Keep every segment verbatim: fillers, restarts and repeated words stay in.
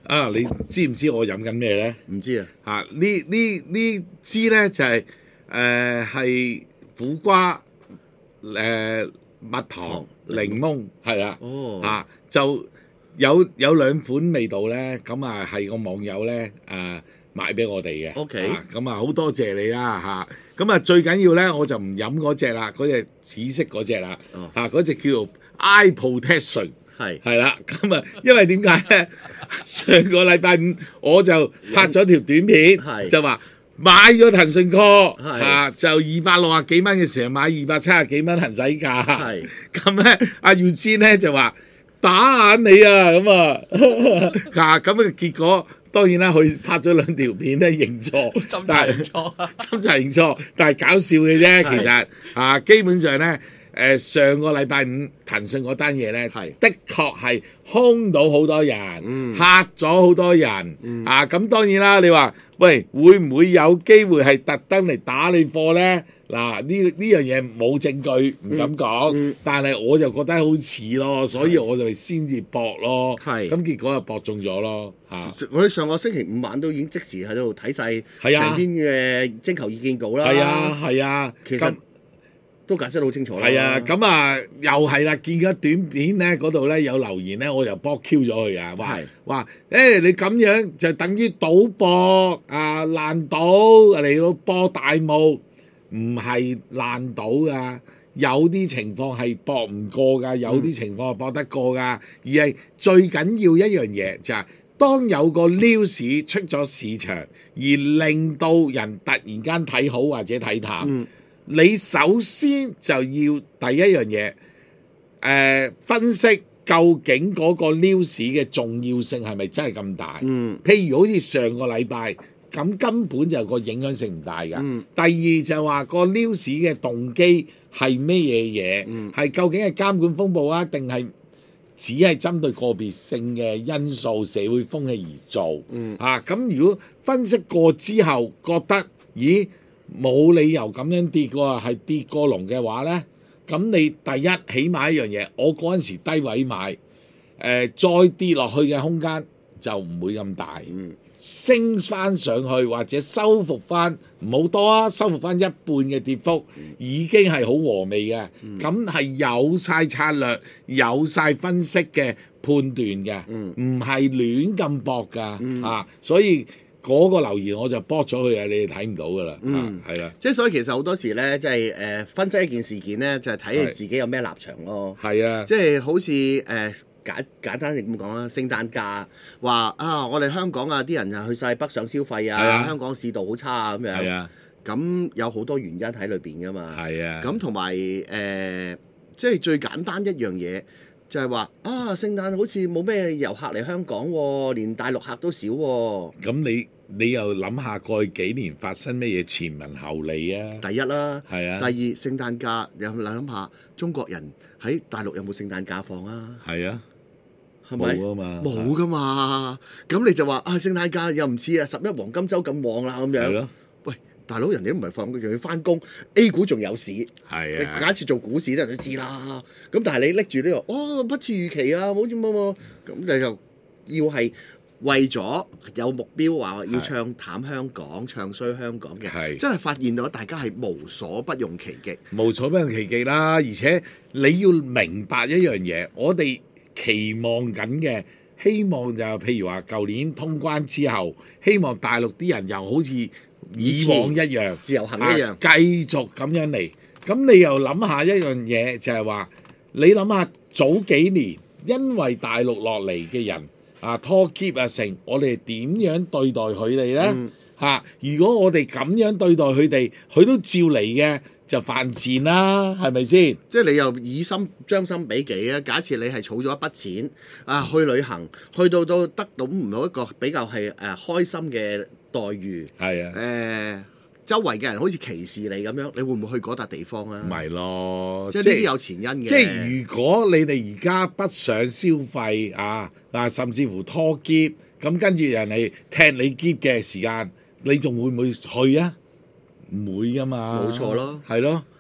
啊！你知唔知我飲緊咩咧？ 唔知啊， 嚇、呢呢呢支咧就係誒係苦瓜、誒、蜜糖、檸檬係啦。 哦嚇、就有有兩款味道咧，咁啊係個網友咧誒買俾我哋嘅。 OK 咁啊好多謝你啦嚇。咁啊最緊要咧我就唔飲嗰只啦，嗰隻紫色嗰只啦。 哦嚇嗰隻叫做 Eye Protection。 係係啦，咁啊，因為點解咧？上個禮拜五我就拍咗條短片， 係就話買咗騰訊 call 係啊，就二百六十幾蚊嘅時候買二百七十幾蚊行使價， 係咁咧阿耀堅咧就話打眼你啊，咁啊，啊咁嘅結果當然啦，佢拍咗兩條片咧認錯， 斟但係茶認錯啊！ 斟茶認錯，但係搞笑嘅啫，其實啊，基本上咧。誒、上個禮拜五騰訊嗰單嘢咧， 係的確係兇到好多人， 嗯嚇咗好多人、啊！咁當然啦，你話喂會唔會有機會係特登嚟打你貨咧？嗱，呢呢樣嘢冇證據，唔敢講， 嗯嗯但係我就覺得好似咯，所以我就先至搏咯。 係咁結果就搏中咗咯嚇。 我哋上個星期五晚都已經即時喺度睇晒係啊成篇嘅徵求意見稿啦。 係啊係啊， 其咁實都解釋得好清楚啦。 係啊，咁啊又係啦，見咗短片咧嗰度咧有留言咧，我就幫 Q 咗佢啊，話係話誒你咁樣就等於賭博啊爛賭嚟到博大霧，唔係爛賭噶，有啲情況係博唔過噶，有啲情況係博得過噶，而係最緊要一樣嘢就係、當有個 news 出咗市場，而令到人突然間睇好或者睇淡。 嗯你首先就要第一樣嘢，誒、分析究竟嗰個 news 嘅重要性係咪真係咁大？ 嗯譬如好似上個禮拜咁，根本就個影響性唔大㗎。 嗯第二就話個 news 嘅動機係咩嘢嘢？係、 嗯究竟係監管風暴啊，定係只係針對個別性嘅因素、社會風氣而做？ 嗯啊，咁如果分析過之後覺得，咦？冇理由咁樣跌過，係跌過龍嘅話呢，咁你第一起碼一樣嘢，我嗰陣時低位買，誒、再跌落去嘅空間就唔會咁大， 嗯升翻上去或者收復翻唔好多啊，收復翻一半嘅跌幅已經係好和味嘅，咁係、有晒策略、有晒分析嘅判斷嘅，唔係亂咁搏㗎啊，所以。嗰個留言我就駁咗佢啊！你哋睇唔到噶啦， 嗯係啦， 即係所以其實好多時咧，即係誒分析一件事件咧，就係睇你自己有咩立場咯。 係啊， 即係好似誒、呃、簡簡單啲咁講啦，聖誕假話啊，我哋香港啊啲人啊去晒北上消費啊， 係啊香港市道好差啊咁樣。 係啊， 咁有好多原因喺裏邊噶嘛。 係啊， 咁同埋誒，即係最簡單一樣嘢。就係話啊，聖誕好似冇咩遊客嚟香港喎，連大陸客都少喎。 咁你你又諗下過去幾年發生咩嘢前文後理啊？ 第一啦， 係啊第二聖誕假有冇諗下中國人喺大陸有冇聖誕假放啊？ 係啊， 係咪冇啊嘛， 冇噶嘛？咁你就話啊，聖誕假又唔似啊十一黃金週咁旺啦咁樣。 係咯， 喂，大佬人哋都唔係放，仲要翻工 ，A 股仲有市。 係啊， 你假設做股市啲人都知啦。咁但係你拎住呢個，哦不似預期啊，冇似乜乜，咁你就要係為咗有目標話要唱淡香港、唱衰香港嘅， 係真係發現到大家係無所不用其極。 無所不用其極啦，而且你要明白一樣嘢，我哋期望緊嘅，希望就譬如話舊年通關之後，希望大陸啲人又好似以往一樣自由行一樣啊繼續咁樣嚟。咁你又諗下一樣嘢，就係話你諗下早幾年因為大陸落嚟嘅人啊拖喼啊成，我哋點樣對待佢哋呢？ 嗯嚇、如果我哋咁樣對待佢哋，佢都照嚟嘅，就犯賤啦，係咪先？ 即係你又以心將心比己啊！假設你係儲咗一筆錢啊，去旅行，去到到得到唔到一個比較係誒、呃、開心嘅待遇， 係啊誒、。周圍嘅人好似歧視你咁樣，你會唔會去嗰笪地方啊？ 咪咯， 即係呢啲有前因嘅。 即係如果你哋而家不想消費啊，嗱，甚至乎拖喼，咁跟住人哋踢你喼嘅時間，你仲會唔會去啊？唔會噶嘛。 冇錯咯係咯。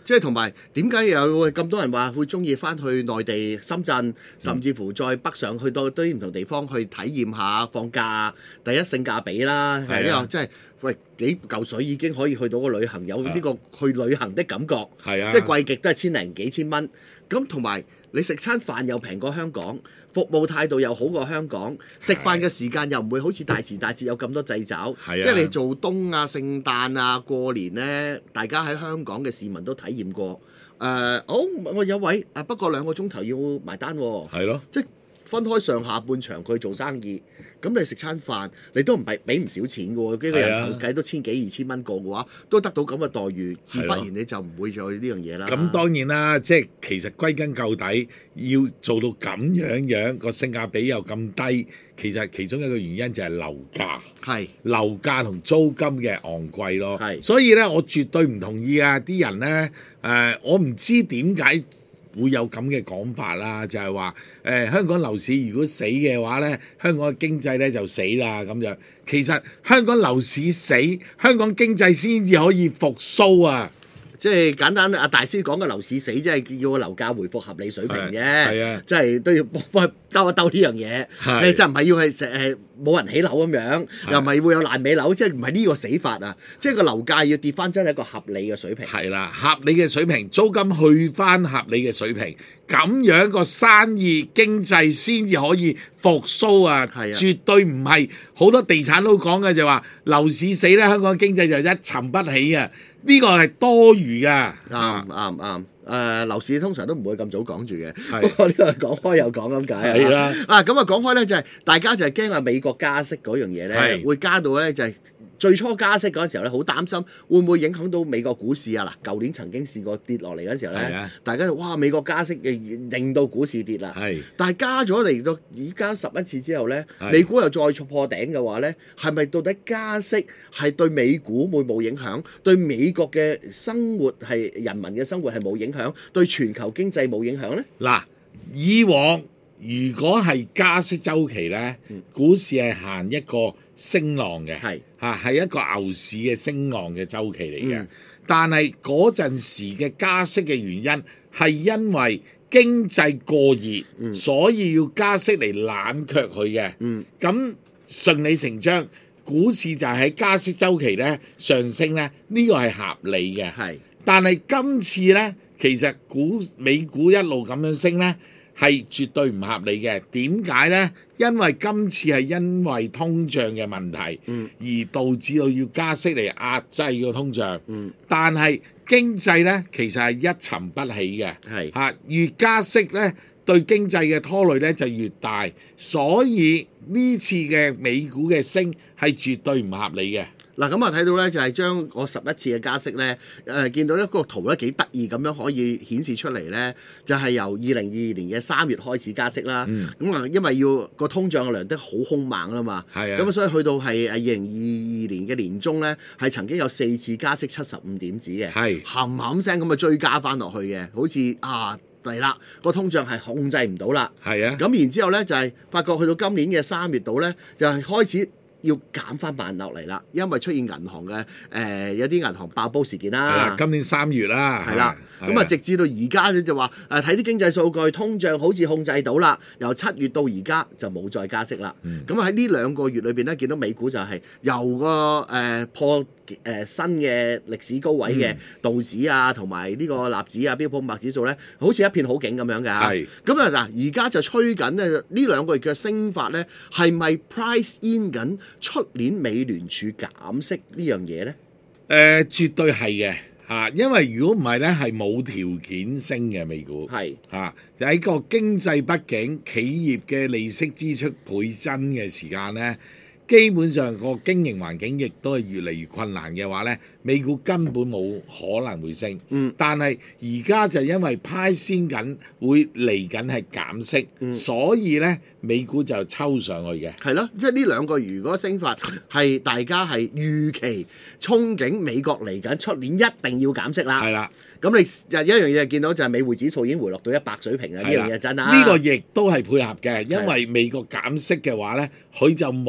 即係同埋點解有咁多人話會中意翻去內地深圳，甚至乎再北上去到啲唔同地方去體驗下放假？第一性價比啦，係呢個即係喂幾嚿水已經可以去到個旅行，有呢個去旅行的感覺。 係啊， 即係貴極都係千零幾千蚊。咁同埋你食餐飯又平過香港，服務態度又好過香港，食飯嘅時間又唔會好似大時大節有咁多掣肘。 係啊， 即係你做冬啊、聖誕啊、過年呢，大家喺香港嘅市民都體驗過。誒、呃，好、哦，我有位啊，不過兩個鐘頭要埋單喎。 係咯， 即係分開上下半場佢做生意，咁你食餐飯你都唔係俾唔少錢嘅喎，幾個人頭計都千幾二千蚊個嘅話，都得到咁嘅待遇，自不然你就唔會再呢樣嘢啦。 咁當然啦，即係其實歸根究底要做到咁樣樣個性價比又咁低，其實其中一個原因就係樓價， 係樓價同租金嘅昂貴咯。 係， 所以咧我絕對唔同意啊！啲人咧誒、呃，我唔知點解會有咁嘅講法啦，就係話誒香港樓市如果死嘅話咧，香港嘅經濟咧就死啦咁樣。其實香港樓市死，香港經濟先至可以復甦啊！ 即係簡單，阿大師講嘅樓市死，即係叫個樓價回復合理水平啫。 係啊， 即係都要幫佢兜一兜呢樣嘢。係，即係唔係要係誒冇人起樓咁樣，又唔係會有爛尾樓，即係唔係呢個死法啊？即係個樓價要跌翻真係一個合理嘅水平。 係啦，合理嘅水平，租金去翻合理嘅水平，咁樣個生意經濟先至可以復甦啊！係啊，絕對唔係好多地產佬講嘅就話樓市死咧，香港經濟就一沉不起啊！呢個係多餘㗎， 啱啱啱。誒樓市通常都唔會咁早講住嘅，不過呢個講開又講咁解。 係啦， 啊咁啊講開咧就係大家就係驚啊美國加息嗰樣嘢咧，會加到咧就係最初加息嗰陣時候咧，好擔心會唔會影響到美國股市啊？嗱，舊年曾經試過跌落嚟嗰陣時候咧，大家就哇美國加息嘅令到股市跌啦。係，但係加咗嚟到而家十一次之後咧，美股又再觸破頂嘅話咧，係咪到底加息係對美股會冇影響？對美國嘅生活係人民嘅生活係冇影響？對全球經濟冇影響咧？ 嗱，以往如果係加息週期咧，嗯、股市係行一個升浪嘅，係嚇係一個牛市嘅升浪嘅週期嚟嘅。嗯、但係嗰陣時嘅加息嘅原因係因為經濟過熱，嗯、所以要加息嚟冷卻佢嘅。咁、嗯、順理成章，股市就係喺加息週期咧上升咧，呢、這個係合理嘅。係，但係今次咧，其實股美股一路咁樣升咧，係絕對唔合理嘅。點解呢？因為今次係因為通脹嘅問題，嗯、而導致到要加息嚟壓制個通脹。嗯、但係經濟呢，其實係一沉不起嘅。係嚇是，越加息呢，對經濟嘅拖累呢就越大。所以呢次嘅美股嘅升係絕對唔合理嘅。 嗱咁啊睇到咧就係將我十一次嘅加息咧，誒、呃、見到呢個圖咧幾得意咁樣可以顯示出嚟咧，就係、是、由二零二二年嘅三月開始加息啦。咁啊、嗯、因為要個通脹量得好兇猛啦嘛，咁啊、嗯、所以去到係誒二零二二年嘅年中咧，係曾經有四次加息七十五點子嘅，冚冚聲咁啊追加翻落去嘅，好似啊嚟啦個通脹係控制唔到啦。係啊，咁然之後咧就係、是、發覺去到今年嘅三月度咧，就係、是、開始要減翻慢落嚟啦，因為出現銀行嘅誒、呃、有啲銀行爆煲事件啦。係啦， 今年三月啦。係啦， 咁啊直至到而家咧就話誒睇啲經濟數據，通脹好似控制到啦。由七月到而家就冇再加息啦。咁喺呢兩個月裏邊咧，見到美股就係由個誒、呃、破誒、呃、新嘅歷史高位嘅道指啊，同埋呢個納指啊、標普五百指數咧，好似一片好景咁樣㗎。係。咁啊嗱，而家就吹緊咧，呢兩個月嘅升法咧，係咪 price in 緊出年美聯儲減息呢樣嘢呢？誒、 呃，絕對係嘅嚇，因為如果唔係咧，係冇條件升嘅美股。係嚇是，喺、啊、個經濟不景、企業嘅利息支出倍增嘅時間咧，基本上個經營環境亦都係越嚟越困難嘅話咧，美股根本冇可能會升。嗯，但係而家就因為派先緊會嚟緊係減息，嗯、所以咧美股就抽上去嘅。係咯， 即係呢兩個如果升法係大家係預期憧憬美國嚟緊出年一定要減息啦。係啦。咁你有一樣嘢見到就係美匯指數已經回落到一百水平啦，呢樣嘢真啊！ 呢個亦都係配合嘅，因為美國減息嘅話咧，佢就冇咗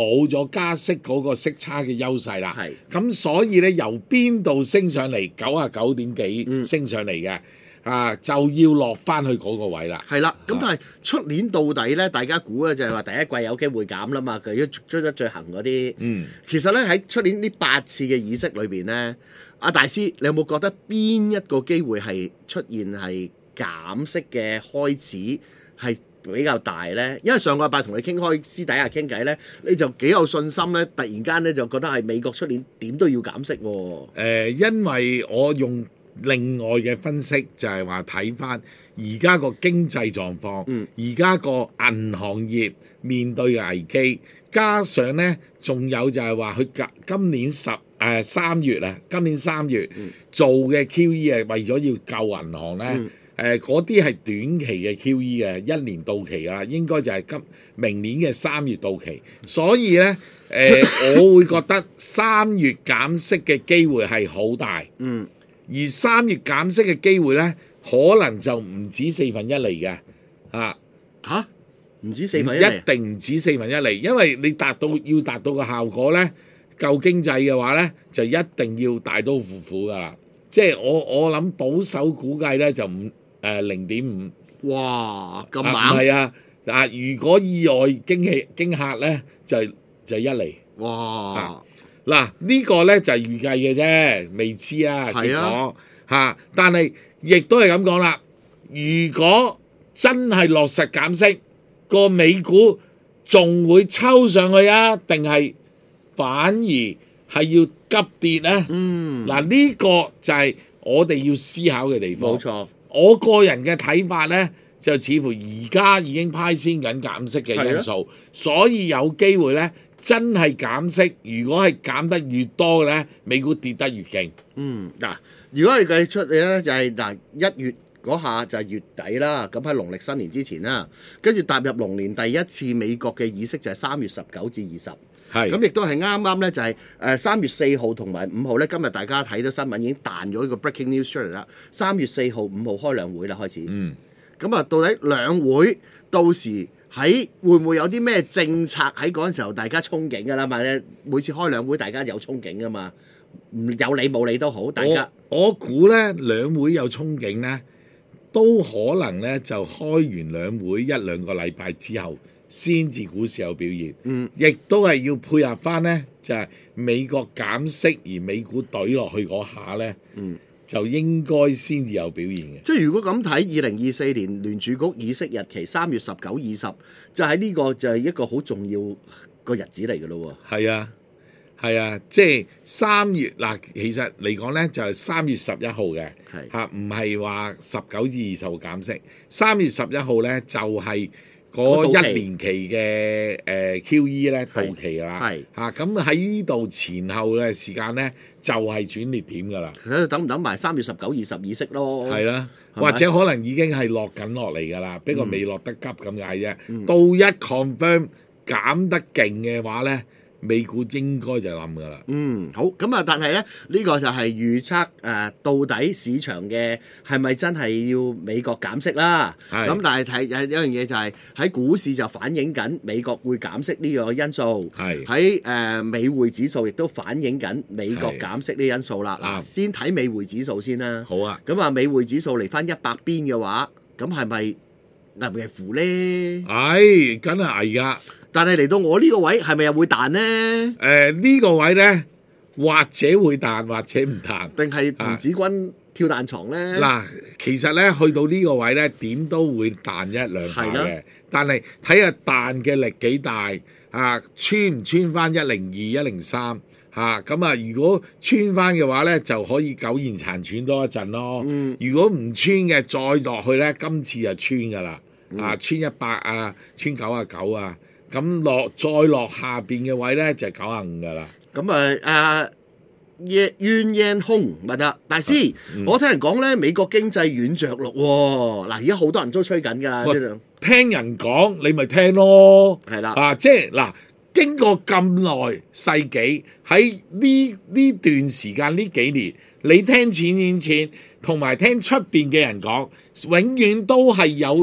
咗加息嗰個息差嘅優勢啦。 係咁所以咧由邊度升上嚟九啊九點幾嗯升上嚟嘅啊，就要落翻去嗰個位啦。 係啦，咁但係出年到底咧，大家估咧就係話第一季有機會減啦嘛，佢一追得最行嗰啲。 嗯， 其實咧喺出年呢八次嘅議息裏邊咧，阿大師你有冇覺得邊一個機會係出現係減息嘅開始係比較大咧？因為上個禮拜同你傾開私底下傾偈咧，你就幾有信心咧，突然間咧就覺得係美國出年點都要減息喎、 誒、呃因為我用另外嘅分析就係話睇翻而家個經濟狀況， 嗯而家個銀行業面對嘅危機，加上呢仲有就係話佢今今年十誒三月啊，今年三月嗯做嘅 Q E 係為咗要救銀行呢。 嗯誒嗰啲係短期嘅 Q E 嘅，一年到期啊，應該就係今明年嘅三月到期，所以呢，誒、呃我會覺得三月減息嘅機會係好大。 嗯， 而三月減息嘅機會咧，可能就唔止四分一嚟嘅，啊， 吓？唔止四分一一嚟定唔止四分一嚟，因為你達到要達到個效果咧，救經濟嘅話咧，就一定要大刀闊斧噶啦。即係我我諗保守估計咧就五誒零點五， 哇咁啊唔猛！ 係啊，啊如果意外驚喜驚嚇咧，就就一嚟。 哇！ 嗱呢個咧就係預計嘅啫，未知啊結係啊果嚇、但係亦都係咁講啦。如果真係落實減息，個美股仲會抽上去啊？定係反而係要急跌咧？ 嗯， 嗱呢、個就係我哋要思考嘅地方。 冇錯。 我個人嘅睇法咧，就似乎而家已經派先緊減息嘅因素，所以有機會咧。真係減息，如果係減得越多嘅咧，美股跌得越勁。 嗯，嗱，如果你計出嚟咧，就係嗱一月嗰下就係月底啦，咁喺農曆新年之前啦，跟住踏入龍年第一次美國嘅議息就係三月十九至二十， 係咁亦都係啱啱咧就係誒三月四號同埋五號咧，今日大家睇到新聞已經彈咗呢個 breaking news 出嚟啦，三月四號、五號開兩會啦開始， 嗯， 咁啊到底兩會到時？喺會唔會有啲咩政策喺嗰陣時候大家憧憬㗎啦嘛？咧每次開兩會大家有憧憬㗎嘛，唔有理冇理都好，大家我我估咧兩會有憧憬咧，都可能咧就開完兩會一兩個禮拜之後，先至股市有表現。 嗯， 亦都係要配合翻咧，就係、美國減息而美股懟落去嗰下咧， 嗯。 就應該先至有表現嘅。 即係如果咁睇，二零二四年聯儲局議息日期三月十九、二十，就喺呢個就係一個好重要個日子嚟嘅咯喎。 係啊，係啊，即係三月嗱，其實嚟講咧就係三月十一號嘅， 係嚇，唔係話十九至二十號減息。三月十一號咧就係嗰一年期嘅誒 Q E 咧到期啦， 係嚇，咁喺呢度前後嘅時間咧就係轉捩點㗎啦， 喺度等唔等埋三月十九、二十議息咯？ 係啦， 係咪或者可能已經係落緊落嚟㗎啦，不過未落得急咁解啫。 嗯到一 confirm 減得勁嘅話咧，美股應該就冧㗎啦。 嗯，好咁啊！但係咧，呢、個就係預測誒、呃，到底市場嘅係咪真係要美國減息啦？ 係咁但係睇有有樣嘢就係、喺股市就反映緊美國會減息呢個因素， 係喺誒美匯指數亦都反映緊美國係減息呢個因素啦。嗱， 啱先睇美匯指數先啦。 好啊， 咁啊，美匯指數嚟翻一百邊嘅話，咁係咪危唔危乎咧？ 唉，梗係危㗎。 但係嚟到我呢個位，係咪又會彈呢？ 誒呢個位咧，或者會彈，或者唔彈。 定係童子軍跳彈床咧？ 嗱，其實咧去到呢個位咧，點都會彈一兩下係啦嘅，但係睇下彈嘅力幾大啊，穿唔穿翻一零二、一零三嚇？咁啊，如果穿翻嘅話咧，就可以苟延殘喘多一陣咯。 嗯如果唔穿嘅，再落去咧，今次就穿噶啦， 嗯啊，穿一百啊，穿九啊九啊。咁落再落下邊嘅位咧就係九啊五噶啦。 咁啊誒冤冤冤空咪得，大師， 嗯我聽人講咧美國經濟軟着陸喎。嗱，而家好多人都吹緊㗎， 喂呢度聽人講你咪聽咯， 係啦， 啊，即係嗱，經過咁耐世紀喺呢呢段時間呢幾年，你聽錢錢錢，同埋聽出邊嘅人講，永遠都係有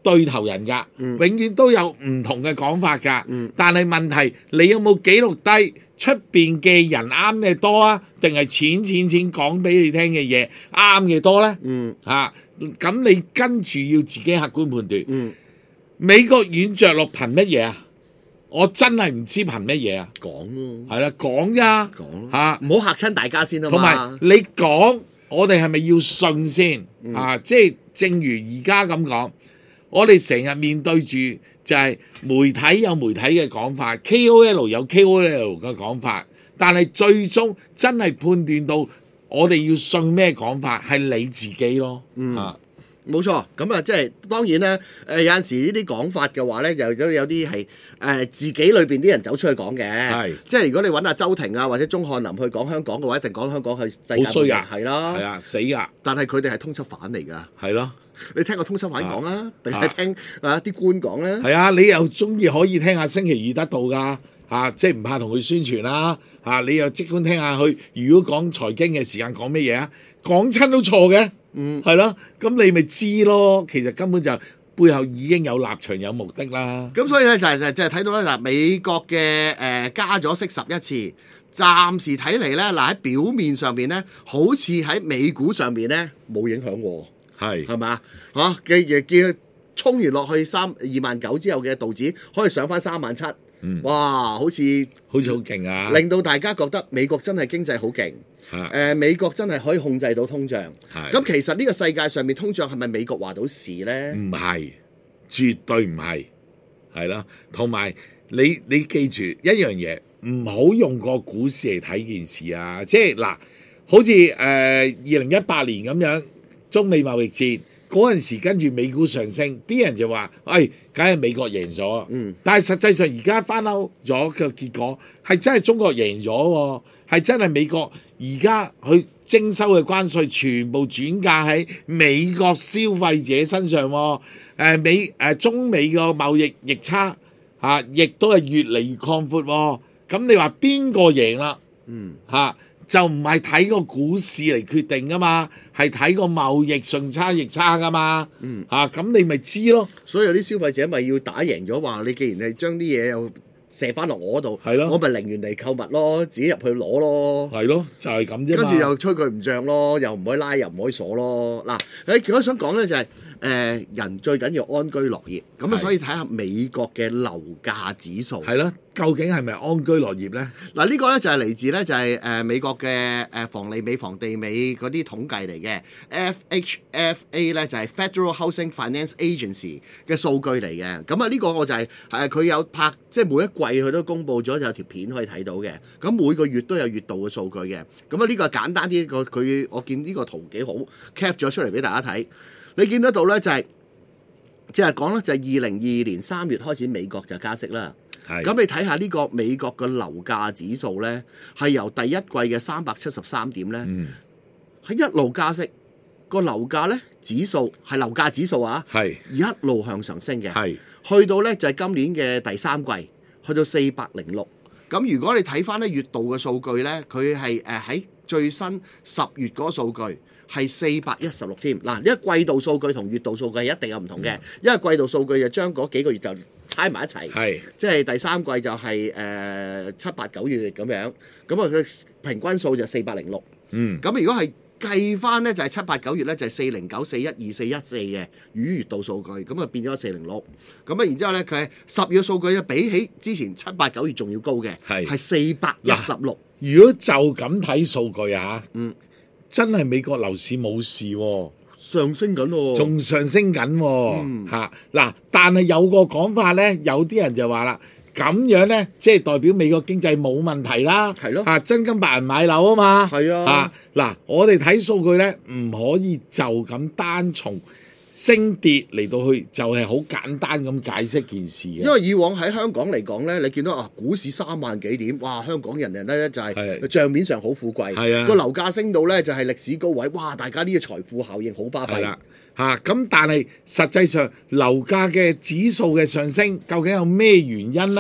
對頭人㗎， 嗯永遠都有唔同嘅講法㗎。 嗯但係問題，你有冇記錄低出邊嘅人啱嘅多啊，定係錢錢錢講俾你聽嘅嘢啱嘅多咧？ 嗯嚇，咁你跟住要自己客觀判斷。 嗯， 美國軟着陸憑乜嘢啊？我真係唔知憑乜嘢啊！ 講咯， 係啦，講咋講嚇， 唔好嚇親大家先啊同埋嘛。 你講，我哋係咪要信先、 嗯啊？即係正如而家咁講，我哋成日面對住就係媒體有媒體嘅講法 ，K O L 有 K O L 嘅講法，但係最終真係判斷到我哋要信咩講法，係你自己咯。 嗯啊冇錯，咁啊，即係當然咧，誒、有陣時呢啲講法嘅話咧，又都有啲係誒自己裏邊啲人走出去講嘅， 係即係如果你揾阿周庭啊或者鐘漢林去講香港嘅話，一定講香港係世界好衰啊係啦， 係啊，死噶， 但係佢哋係通緝犯嚟㗎， 係咯。 你聽過通緝犯講啊，定啊係聽啊啲官講咧？ 係啊，你又中意可以聽下星期二得到噶嚇，即係唔怕同佢宣傳啦嚇。你又即管聽下佢，如果講財經嘅時間講乜嘢啊？講親都錯嘅， 嗯， 係咯。咁你咪知咯。其實根本就背後已經有立場有目的啦。 咁所以咧就係就係就係睇到咧嗱，美國嘅誒、呃、加咗息十一次，暫時睇嚟咧嗱喺表面上邊咧，好似喺美股上邊咧冇影響喎。 係係嘛嚇？嘅嘢見衝完落去三二萬九之後嘅道指可以上翻三萬七， 嗯哇！好似好似好勁啊！ 令到大家覺得美國真係經濟好勁，誒、 係呃、美國真係可以控制到通脹。 係咁其實呢個世界上面通脹係咪美國話到事呢？ 唔係，絕對唔係，係啦。同埋你你記住一樣嘢，唔好用個股市嚟睇件事啊！即係嗱，好似誒二零一八年咁樣。中美貿易戰嗰陣時，跟住美股上升，啲人就話：誒，梗係美國贏咗。 嗯， 但係實際上而家翻歐咗嘅結果係真係中國贏咗喎，係真係美國而家佢徵收嘅關稅全部轉嫁喺美國消費者身上喎。誒美誒中美個貿易逆差嚇，亦都係越嚟越擴闊喎。咁你話邊個贏啦？ 嗯嚇？就唔係睇個股市嚟決定噶嘛，係睇個貿易順差逆差噶嘛。 嗯， 嚇咁、啊、你咪知咯。 所以有啲消費者咪要打贏咗，話你既然係將啲嘢又射翻落我度， 係咯我咪零元嚟購物咯，自己入去攞咯。 係咯，就係咁啫嘛。 跟住又吹佢唔漲咯，又唔可以拉，又唔可以鎖咯。嗱，誒，我想講咧就係、是、誒、呃、人最緊要安居樂業，咁啊， 係所以睇下美國嘅樓價指數。 係咯，究竟係咪安居樂業咧？ 嗱，呢個咧就係嚟自咧就係誒美國嘅誒房利美、房地美嗰啲統計嚟嘅 F H F A 咧就係 Federal Housing Finance Agency 嘅數據嚟嘅。咁啊呢個我就係誒佢有拍，即係每一季佢都公布咗有條片可以睇到嘅。咁每個月都有月度嘅數據嘅。咁啊呢個簡單啲個佢，我見呢個圖幾好 cap 咗出嚟俾大家睇。你見得到咧就係即係講咧就係二零二二年三月開始美國就加息啦。 係咁你睇下呢個美國嘅樓價指數呢，係由第一季嘅三百七十三點呢，係、嗯、一路加息，個樓價呢指數係樓價指數啊， 係一路向上升嘅， 係去到呢就係、是、今年嘅第三季，去到四百零六。咁如果你睇翻呢月度嘅數據呢，佢係誒喺最新十月嗰個數據係四百一十六添。嗱，因為季度數據同月度數據一定有唔同嘅，嗯、因為季度數據就將嗰幾個月就猜埋一齊， 係即係第三季就係誒七八九月咁樣，咁啊佢平均數就四百零六。 嗯， 咁如果係計翻咧就係七八九月咧就係四零九四一二四一四嘅與月度數據，咁啊變咗四零六。咁啊然之後咧佢係十月數據啊比起之前七八九月仲要高嘅， 係係四百一十六。 如果就咁睇數據啊， 嗯， 真係美國樓市冇事喎、啊。 上升緊喎， 仲上升緊喎、 嗯， 嚇嗱！但係有個講法咧，有啲人就話啦，咁樣咧，即係代表美國經濟冇問題啦， 係咯， 嚇真金白銀買樓啊嘛， 係啊， 嚇嗱，我哋睇數據咧，唔可以就咁單從升跌嚟到去，就係好簡單咁解釋件事嘅。 因為以往喺香港嚟講咧，你見到啊股市三萬幾點，哇！香港人人咧就係帳面上好富貴， 係啊， 個樓價升到咧就係歷史高位，哇！大家呢個財富效應好巴閉。 係啦，嚇咁，但係實際上樓價嘅指數嘅上升，究竟有咩原因咧？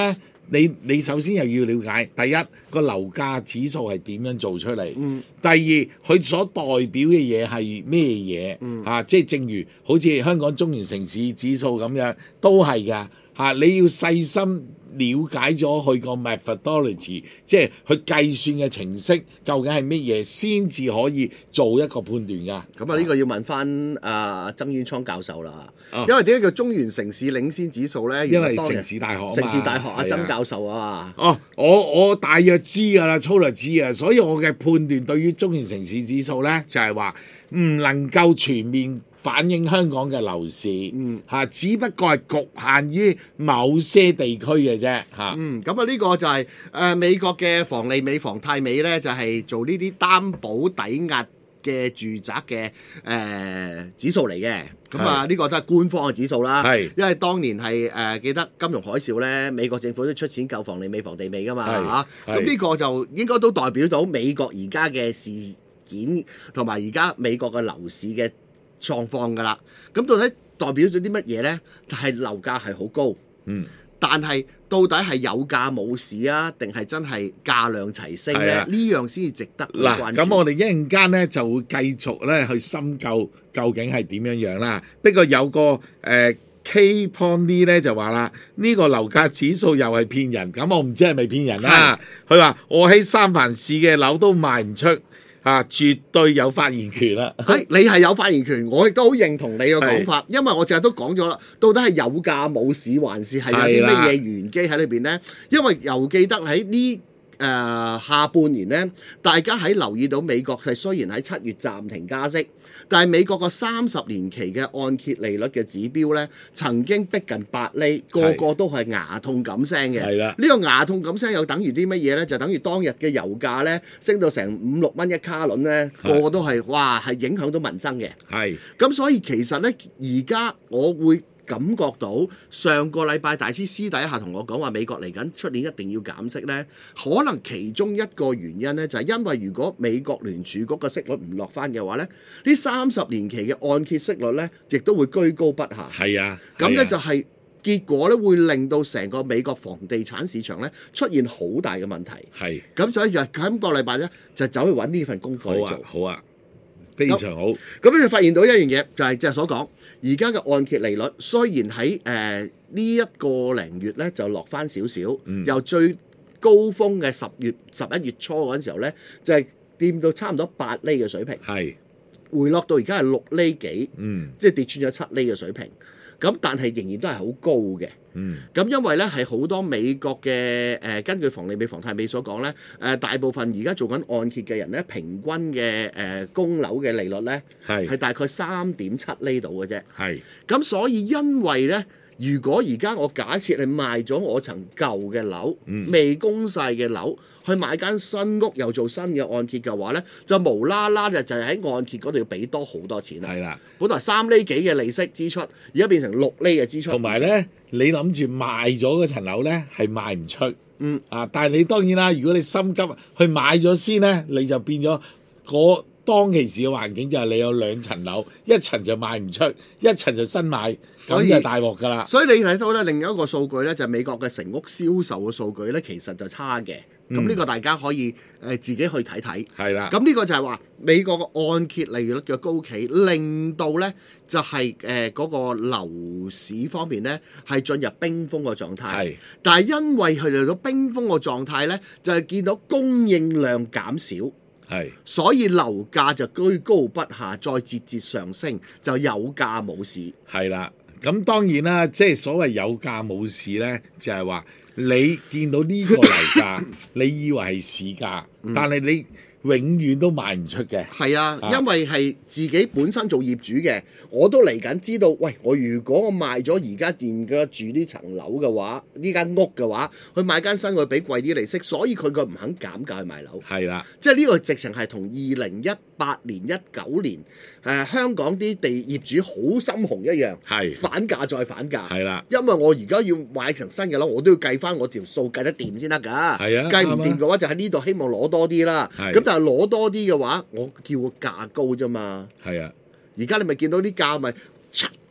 你你首先又要了解，第一個樓價指數係點樣做出嚟？ 嗯第二佢所代表嘅嘢係咩嘢？ 嗯啊，即係正如好似香港中原城市指數咁樣，都係㗎嚇。你要細心了解咗佢個 methodology，即係佢計算嘅程式究竟係乜嘢，先至可以做一個判斷㗎。 咁啊，呢個要問翻啊曾淵滄教授啦。 啊因為點解叫中原城市領先指數咧？ 因為當日城市大學啊嘛城市大學阿係啊曾教授啊。 哦，我我大約知㗎啦，粗略知啊，所以我嘅判斷對於中原城市指數咧，就係話唔能夠全面反映香港嘅樓市， 嗯嚇，只不過係局限於某些地區嘅啫，嚇。 嗯，咁啊呢個就係、呃、美國嘅房利美、房貸美咧，就係、做呢啲擔保抵押嘅住宅嘅誒、呃、指數嚟嘅。咁啊呢個都係官方嘅指數啦。 係因為當年係誒、呃、記得金融海嘯咧，美國政府都出錢救房利美、房地美噶嘛係嚇。 係咁呢個就應該都代表到美國而家嘅事件同埋而家美國嘅樓市嘅狀況㗎啦。咁到底代表咗啲乜嘢咧？就係樓價係好高。 嗯。 但係到底係有價冇市啊，定係真係價量齊升咧？ 係啊呢樣先至值得去嗱， 關注。 咁我哋一陣間咧就會繼續咧去深究究竟係點樣樣啦。不過有個誒、呃、K Pony 咧就話啦，呢、個樓價指數又係騙人。咁我唔知係咪騙人啦。佢話我喺三藩市嘅樓都賣唔出。啊，絕對有發言權啦！ 係你係有發言權，我亦都好認同你嘅講法，因為我淨係都講咗啦，到底係有價冇市，還是係有啲乜嘢玄機喺裏邊呢？因為又記得喺呢誒下半年呢，大家喺留意到美國係雖然喺七月暫停加息，但係美國個三十年期嘅按揭利率嘅指標呢，曾經逼近八厘，個個都係牙痛咁聲嘅。 係啦， 呢個牙痛咁聲又等於啲乜嘢呢？就等於當日嘅油價呢，升到成五六蚊一卡侖呢，個個都係哇係影響到民生嘅。 係咁所以其實呢，而家我會感覺到上個禮拜大師私底下同我講話美國嚟緊出年一定要減息呢，可能其中一個原因呢，就係因為如果美國聯儲局嘅息率唔落翻嘅話呢，呢三十年期嘅按揭息率呢，亦都會居高不下。 係啊， 咁咧係啊就係結果咧，會令到成個美國房地產市場咧出現好大嘅問題。 係咁所以就今個禮拜咧就走去揾呢份功課好啊嚟做。 好啊，非常好。 咁咧就發現到一樣嘢，就係即係所講，而家嘅按揭利率雖然喺誒呢一個零月咧就落翻少少， 嗯由最高峰嘅十月十一月初嗰陣時候咧，就係掂到差唔多八厘嘅水平， 係回落到而家係六厘幾， 嗯即係跌穿咗七厘嘅水平。咁但係仍然都係好高嘅。 嗯咁因為咧係好多美國嘅誒、呃，根據房利美、房貸美所講咧，誒、呃、大部分而家做緊按揭嘅人咧，平均嘅誒、呃、供樓嘅利率咧係係大概三點七厘度嘅啫。 係咁所以因為咧，如果而家我假設係賣咗我層舊嘅樓， 嗯未供晒嘅樓，去買間新屋又做新嘅按揭嘅話咧，就無啦啦就就係喺按揭嗰度要俾多好多錢啦。 係啦， 本來三厘幾嘅利息支出，而家變成六厘嘅支出。 同埋咧，你諗住賣咗嗰層樓咧係賣唔出。 嗯啊，但係你當然啦，如果你心急去買咗先咧，你就變咗嗰當其時嘅環境就係你有兩層樓，一層就賣唔出，一層就新買， 所以咁就大鑊㗎啦。 所以你睇到咧，另一個數據咧，就係美國嘅成屋銷售嘅數據咧，其實就差嘅。咁呢、 嗯個大家可以誒、呃、自己去睇睇。 係啦， 咁呢個就係話美國嘅按揭利率嘅高企，令到咧就係誒嗰個樓市方面咧係進入冰封嘅狀態。 係但係因為佢哋到冰封嘅狀態咧，就係見到供應量減少。 係所以樓價就居高不下，再節節上升，就有價冇市。 係啦。咁當然啦，即係所謂有價冇市咧，就係話你見到呢個樓價，你以為係市價，但係你永遠都賣唔出嘅。 係啊， 啊因為係自己本身做業主嘅，我都嚟緊知道，喂，我如果我賣咗而家現嘅住呢層樓嘅話，呢間屋嘅話，去買間新，我俾貴啲利息，所以佢個唔肯減價去賣樓。 係啦， 即係呢個直情係同二零一八年、一九年誒、呃、香港啲地業主好心紅一樣， 係反價再反價。 係啦， 因為我而家要買層新嘅樓，我都要計翻我條數計得掂先得㗎。 係啊計唔掂啱啊嘅話，就喺呢度希望攞多啲啦。 係咁但係攞多啲嘅話，我叫個價高啫嘛。 係啊， 而家你咪見到啲價咪嚓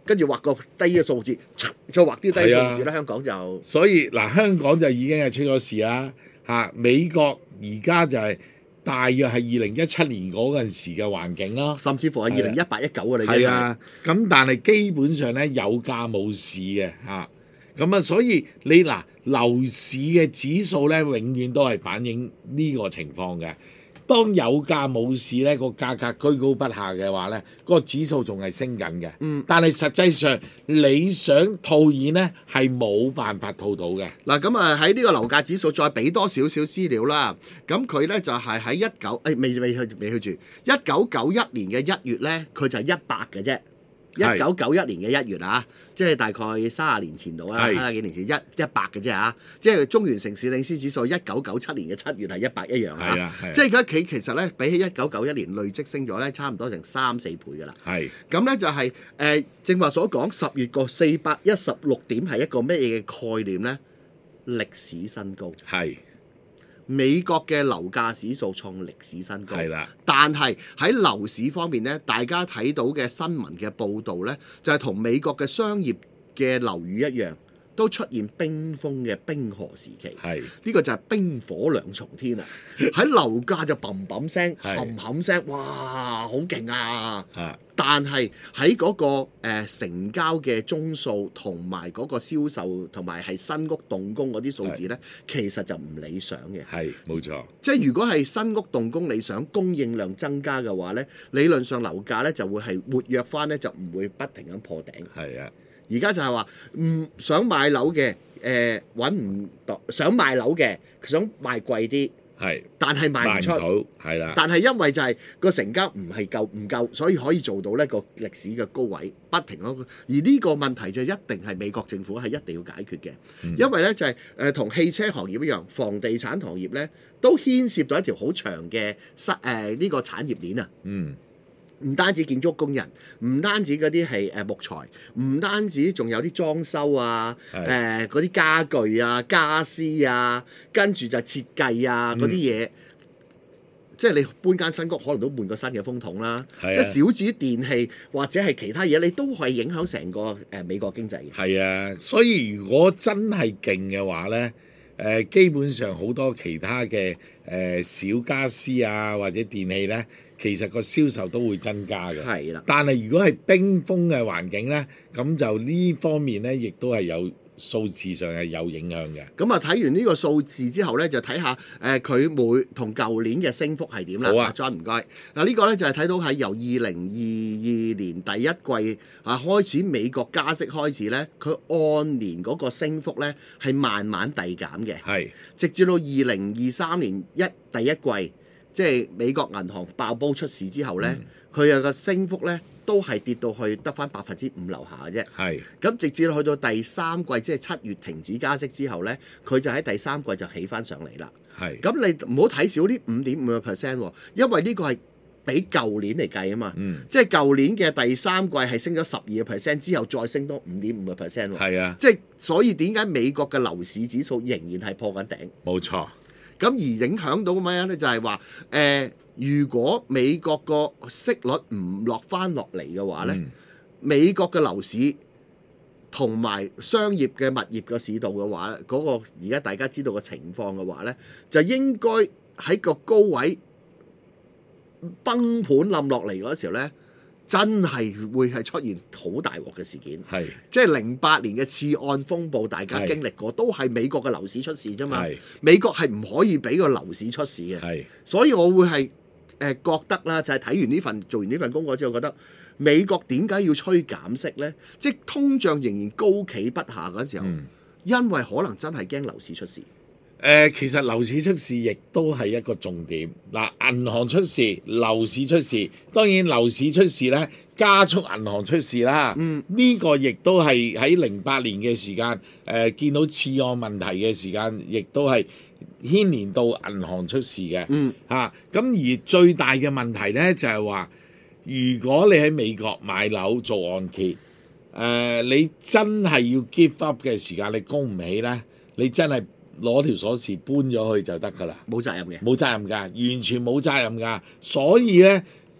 跟住畫個低嘅數字，再畫啲低數字咧，香港就所以嗱，香港就已經係出咗事啦嚇。美國而家就係大約係二零一七年嗰陣時嘅環境咯， 甚至乎係二零一八一九嘅啦，已經係啊。咁但係基本上咧有價冇市嘅嚇。咁啊，所以你嗱樓市嘅指數咧，永遠都係反映呢個情況嘅。當有價冇市咧，個價格居高不下嘅話咧，個指數仲係升緊嘅。 嗯， 但係實際上你想套現咧，係冇辦法套到嘅。 嗱，咁啊喺呢個樓價指數再俾多少少資料啦。咁佢咧就係喺一九誒未未去未去住一九九一年嘅一月咧，佢就係一百嘅啫。一九九一年嘅一月啊，即係大概三十年前度啦，三十幾年前一一百嘅啫嚇，即係中原城市領先指數一九九七年嘅七月係一百一樣嚇， 啊啊、 即係佢企其實咧比起一九九一年累積升咗咧差唔多成三四倍㗎啦。 係咁咧就係、是、誒、呃、正話所講十月個四百一十六點係一個咩嘢嘅概念咧？歷史新高。係。美國嘅樓價指數創歷史新高，係啦。但係喺樓市方面咧，大家睇到嘅新聞嘅報導咧，就係、是、同美國嘅商業嘅樓宇一樣，都出現冰封嘅冰河時期。係呢個就係冰火兩重天啊！喺樓價就砰砰聲、冚冚聲，哇，好勁啊！但係喺嗰個、呃、成交嘅宗數同埋嗰個銷售同埋係新屋動工嗰啲數字咧，其實就唔理想嘅。係冇錯。即係如果係新屋動工理想，供應量增加嘅話咧，理論上樓價咧就會係活躍翻咧，就唔會不停咁破頂。係啊。而家就係話唔想買樓嘅，誒揾唔到，想賣樓嘅想賣貴啲。係，但係賣唔出，係啦。但係因為就係個成交唔係夠唔夠，所以可以做到呢個歷史嘅高位，不停咯。而呢個問題就一定係美國政府係一定要解決嘅，嗯、因為咧就係誒同汽車行業一樣，房地產行業咧都牽涉到一條好長嘅失誒呢個產業鏈啊。嗯。唔單止建築工人，唔單止嗰啲係誒木材，唔單止仲有啲裝修啊，誒嗰啲家具啊、家私啊，跟住就設計啊嗰啲嘢，即係你搬間新屋，可能都換個新嘅風筒啦。啊、即係少至於電器或者係其他嘢，你都係影響成個誒美國經濟嘅。係啊，所以如果真係勁嘅話咧，誒、呃、基本上好多其他嘅誒、呃、小家私啊或者電器咧。其實個銷售都會增加嘅，係啦。但係如果係冰封嘅環境呢，咁就呢方面呢，亦都係有數字上係有影響嘅。咁啊，睇完呢個數字之後呢，就睇下誒佢每同舊年嘅升幅係點啦。好啊，John 唔該。嗱呢個呢，就係睇到係由二零二二年第一季啊開始美國加息開始呢，佢按年嗰個升幅呢係慢慢遞減嘅，係直至到二零二三年一第一季。即係美國銀行爆煲出事之後呢，佢有個升幅呢都係跌到去得返百分之五樓下嘅啫。係咁直至去到第三季，即係七月停止加息之後呢，佢就喺第三季就起返上嚟啦。係咁你唔好睇少呢五點五個 percent，因為呢個係比舊年嚟計啊嘛。嗯、即係舊年嘅第三季係升咗十二個 percent，之後再升多五點五個 percent。係啊，即係所以點解美國嘅樓市指數仍然係破緊頂？冇錯。咁而影響到咩咧？就係話誒，如果美國個息率唔落翻落嚟嘅話咧，嗯、美國嘅樓市同埋商業嘅物業嘅市道嘅話咧，嗰、嗰個而家大家知道嘅情況嘅話咧，就應該喺個高位崩盤冧落嚟嗰時候咧。真係會係出現好大鑊嘅事件，係是即係零八年嘅次按風暴，大家經歷過，是都係美國嘅樓市出事啫嘛。是美國係唔可以俾個樓市出事嘅，是所以我會係誒、呃、覺得啦，就係、是、睇完呢份做完呢份功課之後，覺得美國點解要催減息呢？即係通脹仍然高企不下嗰時候，嗯、因為可能真係驚樓市出事。誒、呃，其實樓市出事亦都係一個重點。嗱，銀行出事，樓市出事，當然樓市出事咧，加速銀行出事啦。嗯，呢個亦都係喺零八年嘅時間，誒、呃、見到次按問題嘅時間，亦都係牽連到銀行出事嘅。嗯，嚇、啊，咁而最大嘅問題咧就係、是、話，如果你喺美國買樓做按揭，誒、呃，你真係要 give up 嘅時間，你供唔起咧，你真係。攞條鎖匙搬咗去就得㗎啦，冇責任嘅，冇責任㗎，完全冇責任㗎。所以咧，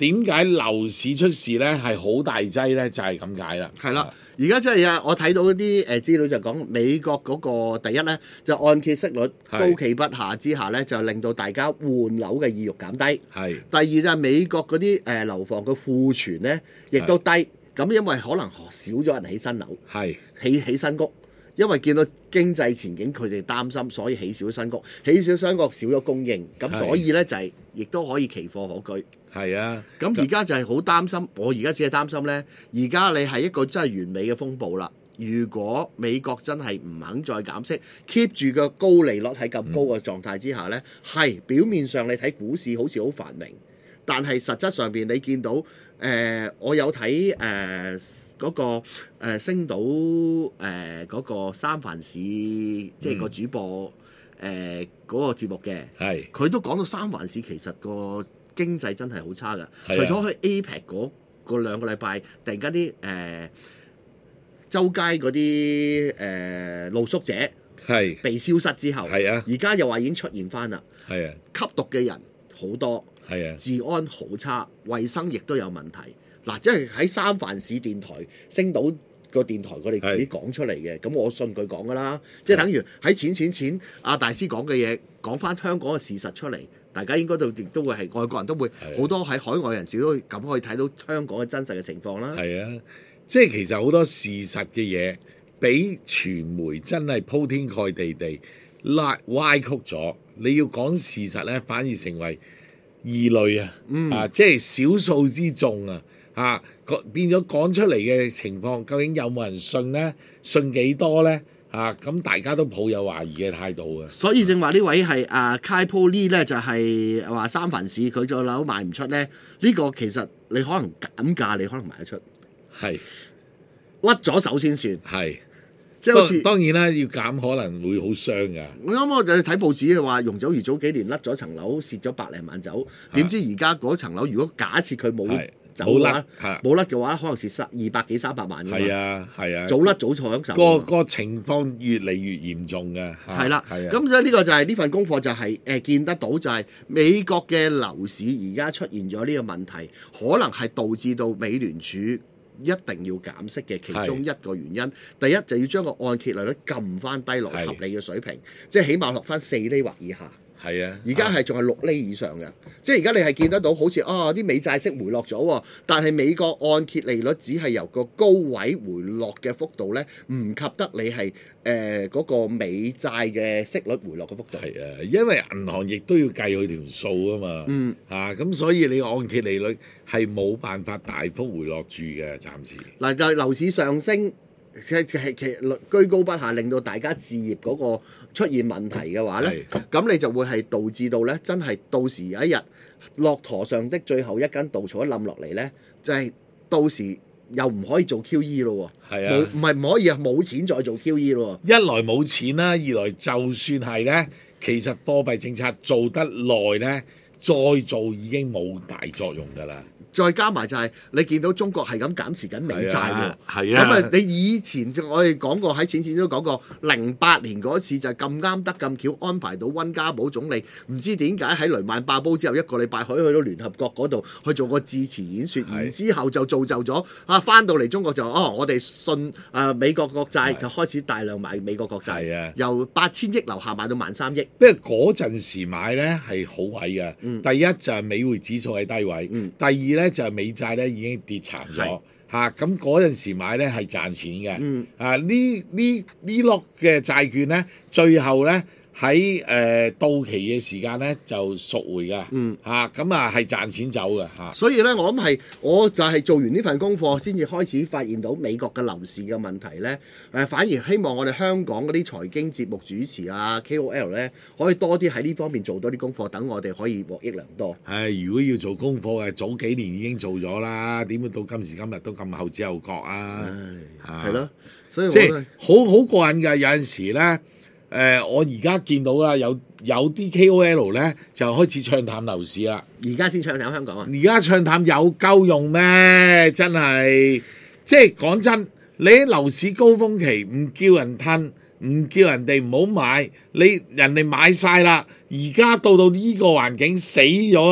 點解樓市出事咧係好大劑咧？就係咁解啦。 係啦，而家真係啊！我睇到啲誒資料就講美國嗰個第一咧，就按揭息率高企不下之下咧，就令到大家換樓嘅意欲減低。 係。 第二就係美國嗰啲誒樓房嘅庫存咧，亦都低。咁因為可能少咗人起新樓， 係起起新屋。因為見到經濟前景，佢哋擔心，所以起少新屋，起少新屋少咗供應，咁所以咧就係、是、亦都可以奇貨可居。 係啊， 咁而家就係好擔心，我而家只係擔心咧，而家你係一個真係完美嘅風暴啦。如果美國真係唔肯再減息 ，keep 住個高利率喺咁高嘅狀態之下咧，係、嗯、表面上你睇股市好似好繁榮，但係實質上邊你見到誒、呃，我有睇誒。呃嗰、那個誒、呃、星島誒嗰、呃那個三藩市，即係個主播誒嗰、呃那個節目嘅，係佢都講到三藩市其實個經濟真係好差㗎。除咗去 A P E C 嗰嗰兩個禮拜，突然間啲誒周街嗰啲誒露宿者係被消失之後，係啊，而家又話已經出現翻啦，係啊，吸毒嘅人好多，係啊，治安好差，衞生亦都有問題。嗱，即係喺三藩市電台、星島個電台，佢哋自己講出嚟嘅，咁我信佢講噶啦。即係等於喺錢錢錢阿大師講嘅嘢，講翻香港嘅事實出嚟，大家應該都亦都會係外國人都會好多喺海外人士都咁可以睇到香港嘅真實嘅情況啦。係啊，即係其實好多事實嘅嘢，俾傳媒真係鋪天蓋地地拉歪曲咗。你要講事實咧，反而成為異類啊！嗯、啊，即係少數之眾啊！啊，變咗講出嚟嘅情況，究竟有冇人信呢？信幾多呢？啊，咁大家都抱有懷疑嘅態度啊！所以正話呢位係啊 Kai-Po Lee 咧，就係話三藩市佢個樓賣唔出咧，呢、呢個其實你可能減價，你可能賣得出，係甩咗手先算，係即係好似當然啦，要減可能會好傷㗎。我啱啱就睇報紙嘅話，容祖兒早幾年甩咗層樓，蝕咗百零萬走，點知而家嗰層樓如果假設佢冇冇甩冇甩嘅話，可能蝕失二百幾三百萬㗎嘛。係啊，係啊，早甩早搶手。個個情況越嚟越嚴重嘅。係啦，係啊。咁所以呢個就係、是、呢份功課就係、是、誒、呃、見得到，就係美國嘅樓市而家出現咗呢個問題，可能係導致到美聯儲一定要減息嘅其中一個原因。第一就要將個按揭利率撳翻低落合理嘅水平，即係起碼落翻四厘或以下。係啊，而家係仲係六厘以上嘅，即係而家你係見得到好似啊啲美債息回落咗喎，但係美國按揭利率只係由個高位回落嘅幅度咧，唔及得你係誒嗰個美債嘅息率回落嘅幅度。係啊，因為銀行亦都要計佢條數啊嘛。嗯。嚇，咁所以你按揭利率係冇辦法大幅回落住嘅，暫時。嗱，就係樓市上升。其實其實居高不下，令到大家置業嗰個出現問題嘅話咧，咁你就會係導致到咧，真係到時有一日駱駝上的最後一根稻草一冧落嚟咧，就係、是、到時又唔可以做 Q E 咯喎。係啊，唔係唔可以啊，冇錢再做 Q E 咯。一來冇錢啦，二來就算係咧，其實貨幣政策做得耐咧，再做已經冇大作用㗎啦。再加埋就係你見到中國係咁減持緊美債喎，係啊，咁啊你以前我哋講過喺錢錢都講過，零八年嗰次就咁啱得咁巧安排到溫家寶總理，唔知點解喺雷曼爆煲之後一個禮拜可以去到聯合國嗰度去做個致辭演説，然之後就造就咗啊翻到嚟中國就哦我哋信啊美國國債就開始大量買美國國債，啊，由八千億樓下買到萬三億，不過嗰陣時買咧係好位嘅，嗯，第一就係美匯指數喺低位，嗯，第二咧。咧就係美債咧已經跌殘咗嚇，咁嗰陣時買咧係賺錢嘅，嗯、啊呢呢呢落嘅債券咧，最後咧喺誒到期嘅時間咧就贖回㗎，嚇咁啊係賺錢走嘅嚇。啊、所以咧我諗係我就係做完呢份功課先至開始發現到美國嘅樓市嘅問題咧，誒、呃、反而希望我哋香港嗰啲財經節目主持啊 K O L 咧可以多啲喺呢方面做多啲功課，等我哋可以獲益良多。係，如果要做功課嘅，早幾年已經做咗啦，點會到今時今日都咁後知後覺啊？係咯，所以即係好好過癮㗎，有陣時咧。誒、呃，我而家見到啦，有有啲 K O L 咧就開始唱淡樓市啦。而家先唱淡香港啊！而家唱淡有夠用咩？真係，即係講真，你喺樓市高峰期唔叫人褪，唔叫人哋唔好買，你人哋買晒啦。而家到到呢個環境死咗啦，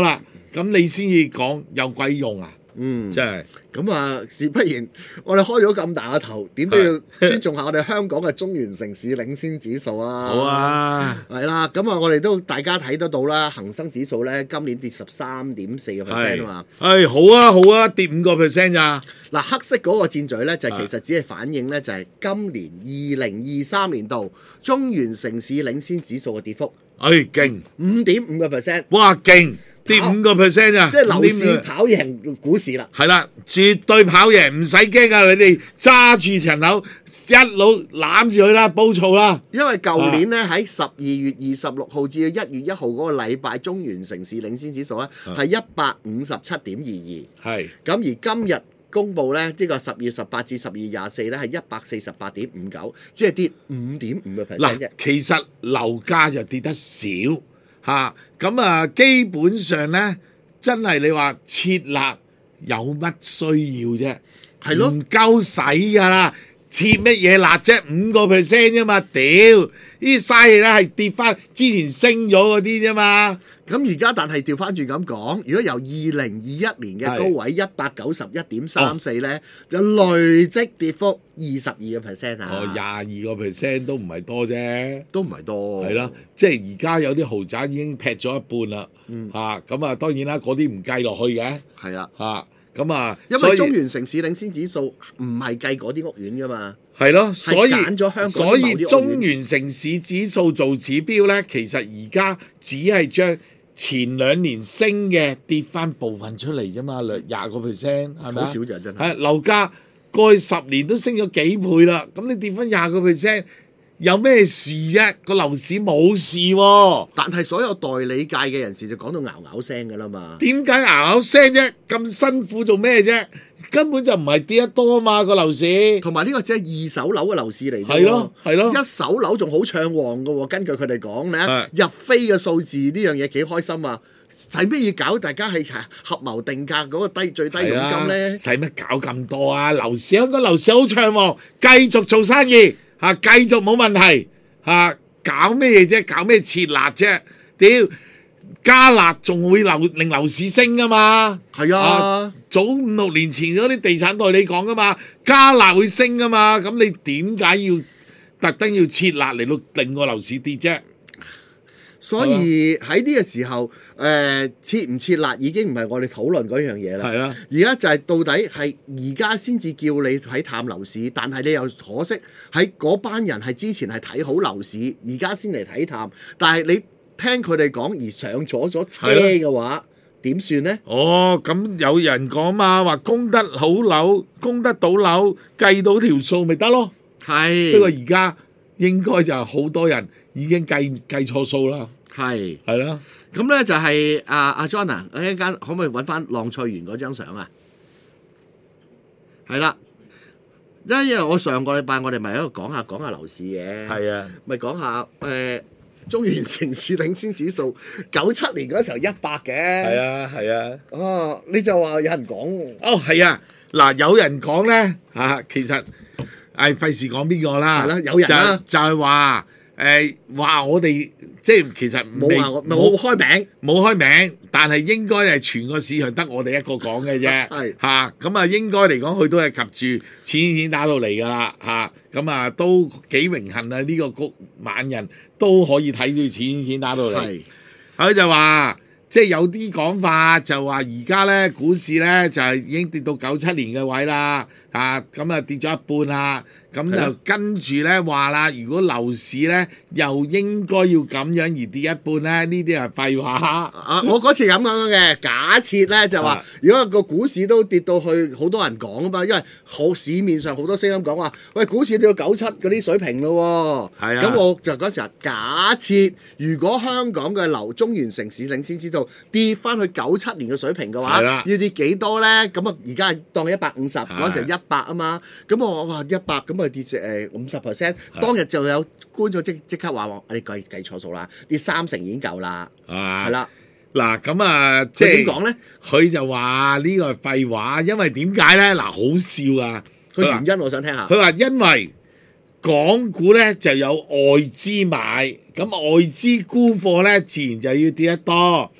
咁你先至講有鬼用啊！ 嗯， 真係咁啊，事不然，我哋開咗咁大個頭，點都要尊重下我哋香港嘅中原城市領先指數啊！ 好啊， 係啦，咁啊，我哋都大家睇得到啦，恒生指數咧今年跌十三點四個 percent 啊嘛。 係好啊好啊，跌五個 percent 咋？ 嗱，黑色嗰個箭嘴咧，就其實只係反映咧，就係今年二零二三年度中原城市領先指數嘅跌幅， 哎勁， 五點五個 percent。 哇勁！跌五個 percent 啊！ 即係樓市跑贏股市啦。 係啦，絕對跑贏，唔使驚啊！你哋揸住層樓，一路攬住佢啦，煲燥啦。 因為舊年咧喺十二月二十六號至到一月一號嗰個禮拜，中原城市領先指數咧係一百五十七點二二。 係。 咁而今日公佈咧，呢個十月十八至十二月廿四咧係一百四十八點五九，只係跌五點五個 percent 啫。 嗱，其實樓價就跌得少。嚇咁啊，基本上咧，真係你話設立有乜需要啫？ 係咯， 唔夠使㗎啦，設乜嘢辣啫？五個 percent 啫嘛，屌！呢啲嘥嘢咧係跌翻之前升咗嗰啲啫嘛。 咁而家但係調翻轉咁講，如果由二零二一年嘅高位一百九十一點三四咧，哦、就累積跌幅二十二個 percent 啊！ 哦，廿二個 percent 都唔係多啫， 都唔係多。 係啦，即係而家有啲豪宅已經劈咗一半啦。 嗯， 嚇咁啊，當然啦，嗰啲唔計落去嘅。 係啊， 嚇咁啊， 因為中原城市領先指數唔係計嗰啲屋苑噶嘛。 係咯，所以揀咗香港所以中原城市指數做指標咧，其實而家只係將前兩年升嘅跌翻部分出嚟啫嘛，兩廿個 percent 係咪啊？ 好少就真係。 係樓價過去十年都升咗幾倍啦，咁你跌翻廿個 percent，有咩事啫？個樓市冇事喎。 但係所有代理界嘅人士就講到嗷嗷聲㗎啦嘛。 點解嗷嗷聲啫？咁辛苦做咩啫？根本就唔係跌得多啊嘛個樓市。同埋呢個只係二手樓嘅樓市嚟啫。 係咯係咯， 一手樓仲好暢旺㗎喎。根據佢哋講咧，入飛嘅數字呢樣嘢幾開心啊！使咩要搞大家係合謀定價嗰個低最低佣金咧？ 使乜搞咁多啊？樓市香港樓市好暢旺，繼續做生意嚇，繼續冇問題嚇，搞咩嘢啫？搞咩設立啫？屌！加辣仲會樓令樓市升噶嘛？ 係啊， 啊，早五六年前嗰啲地產代理講噶嘛，加辣會升噶嘛？咁你點解要特登要設立嚟到令個樓市跌啫？ 所以喺呢個時候，誒、呃、設唔設立已經唔係我哋討論嗰樣嘢啦。 係啦， 而家就係到底係而家先至叫你睇淡樓市，但係你又可惜喺嗰班人係之前係睇好樓市，而家先嚟睇淡，但係你。聽佢哋講而上咗咗車嘅話，點算呢？ 哦，咁有人講嘛，話供得好樓，供得到樓，計到條數咪得咯。 係。 不過而家應該就係好多人已經計計錯數啦。 係。 係啦。 咁咧就係阿阿 John 啊，一陣間可唔可以揾翻浪翠園嗰張相啊？係啦，因為我上個禮拜我哋咪喺度講下講下樓市嘅。係啊。咪講下誒。呃中原城市領先指數九七年嗰時候一百嘅， 係啊係啊， 哦你就話有人講， 哦係啊，嗱有人講咧嚇，其實誒費事講邊個啦， 係啦有人啦， 就就係話誒話我哋即係其實冇話冇開名， 冇開名，但係應該係全個市場得我哋一個講嘅啫，係嚇咁啊應該嚟講佢都係及住錢錢打到嚟㗎啦嚇，咁啊都幾榮幸啊呢個谷晚人。都可以睇住錢錢打到嚟，佢就話即係有啲講法就話而家咧股市咧就係已經跌到九七年嘅位啦，啊咁啊跌咗一半啦，咁就跟住咧話啦，如果樓市咧又應該要咁樣而跌一半咧，呢啲係廢話。 啊，我嗰次咁講嘅，假設咧就話，如果個股市都跌到去好多人講啊嘛，因為好市面上好多聲音講話，喂股市跌到九七嗰啲水平咯喎，咁我就嗰時候假設，如果香港嘅樓中原城市領先指數跌翻去九七年嘅水平嘅話，要跌幾多咧？咁啊而家當一百五十，嗰陣時一百啊嘛，咁我話一百咁啊跌誒五十 percent， 當日就有觀眾即即刻話我你計計錯數啦，跌三成已經夠啦，係啦。 嗱咁啊，即係點講咧？ 佢就話呢個係廢話，因為點解咧？嗱，好笑啊！ 個原因我想聽下。 佢話因為港股咧就有外資買，咁外資沽貨咧自然就要跌得多。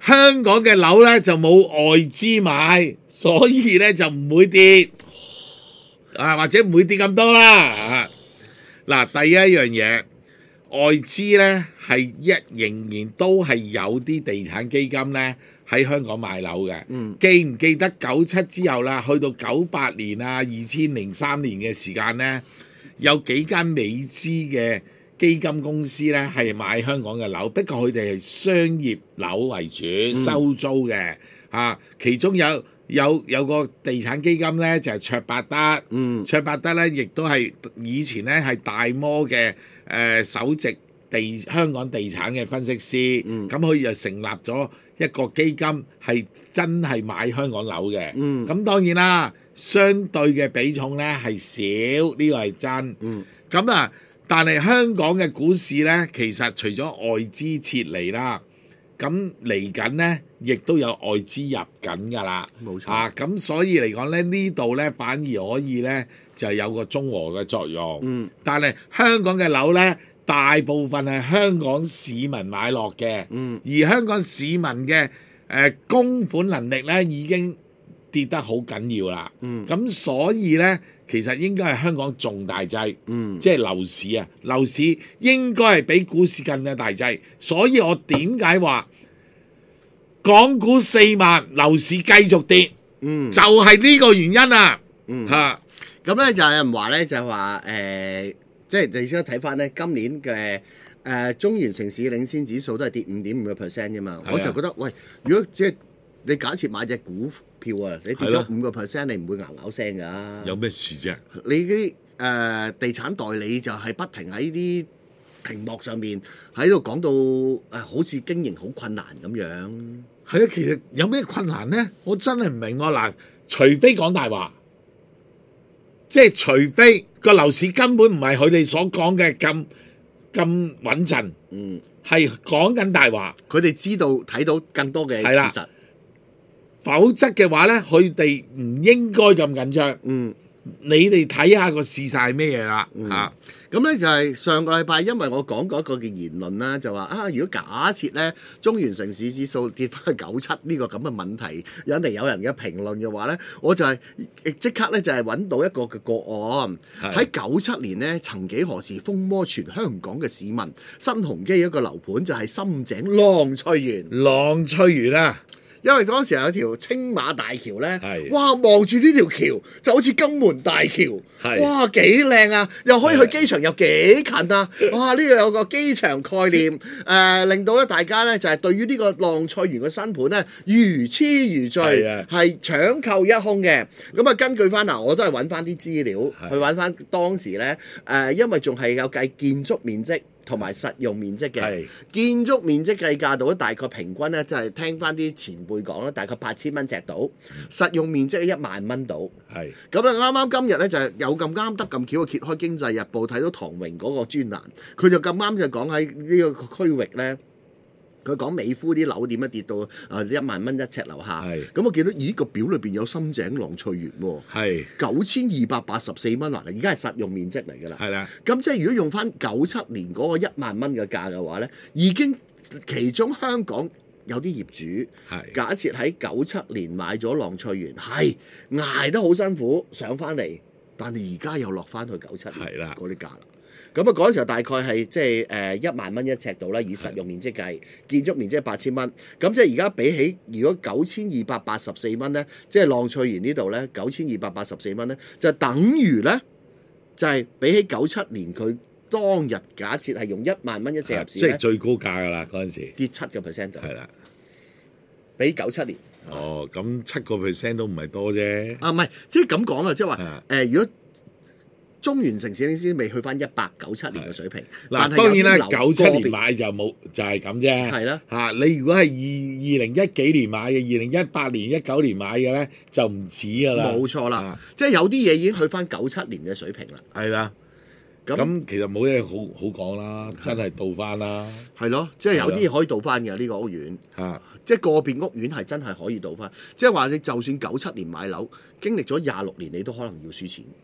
香港嘅樓咧就冇外資買，所以咧就唔會跌啊，或者唔會跌咁多啦。啊嗱，第一樣嘢，外資咧係一仍然都係有啲地產基金咧喺香港買樓嘅。 嗯記唔記得九七之後啦，去到九八年啊、二千零三年嘅時間咧，有幾間美資嘅基金公司咧係買香港嘅樓，不過佢哋係商業樓為主，收租嘅啊。其中有有有個地產基金咧就係卓伯德， 嗯卓伯德咧亦都係以前咧係大摩嘅誒、呃、首席地香港地產嘅分析師， 嗯咁佢就成立咗一個基金，係真係買香港樓嘅。 嗯咁當然啦，相對嘅比重咧係少，呢個係真。 嗯咁啊，但係香港嘅股市咧，其實除咗外資撤離啦，咁嚟緊咧，亦都有外資入緊㗎啦。 冇錯啊，咁所以嚟講咧，呢度咧反而可以咧就有個中和嘅作用。 嗯但係香港嘅樓咧，大部分係香港市民買落嘅， 嗯而香港市民嘅誒、呃、供款能力咧已經跌得好緊要啦。 嗯咁所以咧，其實應該係香港重大劑， 嗯即係樓市啊，樓市應該係比股市更加大劑。所以我點解話港股四萬，樓市繼續跌， 嗯就係呢個原因啊！ 嗯嚇、 咁咧就有人話咧就係話誒，即係你而家睇翻咧今年嘅誒、呃中原城市領先指數都係跌五點五個 percent 啫嘛。 係啊我就覺得喂，如果即係你假設買隻股票啊，你跌係咯咗五個 percent，你唔會咬咬聲㗎。 有咩事啫？ 你啲誒地產代理就係不停喺啲屏幕上面喺度講到誒、呃好似經營好困難咁樣。 係啊，其實有咩困難咧？我真係唔明喎。嗱，除非講大話，即係除非個樓市根本唔係佢哋所講嘅咁咁穩陣， 嗯， 係講緊大話。 佢哋知道睇到更多嘅係啦事實。 否則嘅話咧，佢哋唔應該咁緊張。 嗯。 你哋睇下個事實係咩嘢啦嚇。 咁咧就係上個禮拜，因為我講過一個嘅言論啦，就話啊，如果假設咧中原城市指數跌翻去九七呢個咁嘅問題，引嚟有人嘅評論嘅話咧，我就係即刻咧就係揾到一個嘅個案，喺九七年呢，曾幾何時風靡全香港嘅市民，新鴻基一個樓盤就係深井浪翠園。 浪翠園啊！ 因為當時有條青馬大橋咧係， 哇！望住呢條橋就好似金門大橋， 係哇幾靚啊！又可以去機場又幾近啊！哇！呢度有個機場概念，誒、令到咧大家咧就係、對於呢個浪翠園嘅新盤咧如痴如醉， 係啊係搶購一空嘅。咁啊，根據翻嗱，我都係揾翻啲資料係去揾翻當時咧誒、因為仲係有計建築面積同埋實用面積嘅。 係建築面積計價到咧，大概平均咧，就係聽翻啲前輩講咧，大概八千蚊尺到，實用面積一萬蚊到。 係咁咧，啱啱今日咧就係有咁啱得咁巧，揭開《經濟日報》睇到唐榮嗰個專欄，佢就咁啱就講喺呢個區域咧。佢講美孚啲樓點樣跌到啊一萬蚊一尺樓下， 係咁我見到咦個表裏邊有深井浪翠園喎， 係九千二百八十四蚊嗱，而家係實用面積嚟㗎啦。 係啦， 咁即係如果用翻九七年嗰個一萬蚊嘅價嘅話咧，已經其中香港有啲業主係假設喺九七年買咗浪翠園，係捱得好辛苦上翻嚟，但係而家又落翻去九七年係啦嗰啲價啦。咁啊嗰陣時候大概係即係誒一萬蚊一尺度啦，以實用面積計，建築面積係八千蚊。咁即係而家比起如果九千二百八十四蚊咧，即係浪翠園呢度咧九千二百八十四蚊咧，就等於咧就係、比起九七年佢當日假設係用一萬蚊一尺入市即係咧， 最高價㗎啦嗰陣時。 跌七個 percent 度， 係啦。 比九七年。 哦，咁七個 percent 都唔係多啫。 啊，唔係，即係咁講啊，即係話啊誒，如果中原城市領先未去翻一八九七年嘅水平， 嗱， 但係當然啦， 有啲樓九七個別年買就冇，就係咁啫。 係啦嚇，你如果係二二零一幾年買嘅，二零一八年、一九年買嘅咧，就唔止㗎啦。 冇錯啦啊， 即係有啲嘢已經去翻九七年嘅水平啦。 係啦。 咁咁其實冇嘢好好講啦，真係倒翻啦係咯，即係有啲嘢可以倒翻嘅呢個屋苑， 嚇。 即係個別屋苑係真係可以倒翻。即係話你就算九七年買樓，經歷咗廿六年，你都可能要輸錢。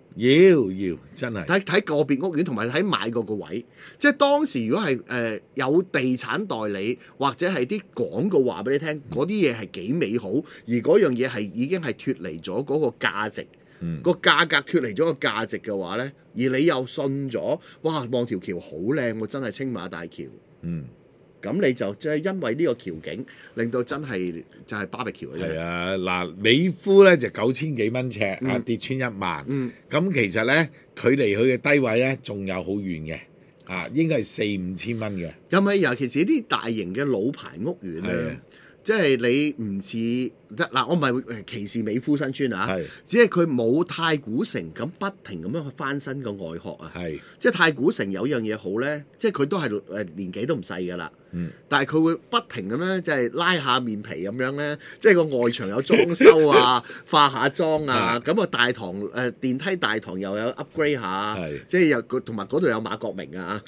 要要真係睇睇個別屋苑同埋睇買嗰個位，即係當時如果係誒、呃、有地產代理或者係啲廣告話俾你聽，嗰啲嘢係幾美好，而嗰樣嘢係已經係脱離咗嗰個價值， 嗯個價格脱離咗個價值嘅話呢，而你又信咗，哇！望條橋好靚喎，真係青馬大橋。 嗯。 咁你就即係因為呢個橋景，令到真係就係巴比橋嘅啫。 係啊，嗱，美孚咧就九千幾蚊尺啊， 嗯跌穿一萬。 嗯， 咁其實咧，距離佢嘅低位咧，仲有好遠嘅，啊，應該係四五千蚊嘅。 因為尤其是啲大型嘅老牌屋苑係啊咧，即係你唔似嗱，我唔係誒歧視美孚新村啊係， 只係佢冇太古城咁不停咁樣去翻新個外殼啊。 係， 即係太古城有樣嘢好咧，即係佢都係誒年紀都唔細噶啦。 嗯， 但係佢會不停咁樣即係拉下面皮咁樣咧，即係個外牆有裝修啊、化下妝啊，咁啊大堂誒、呃、電梯大堂又有 upgrade 下， 係即係有同埋嗰度有馬國明啊。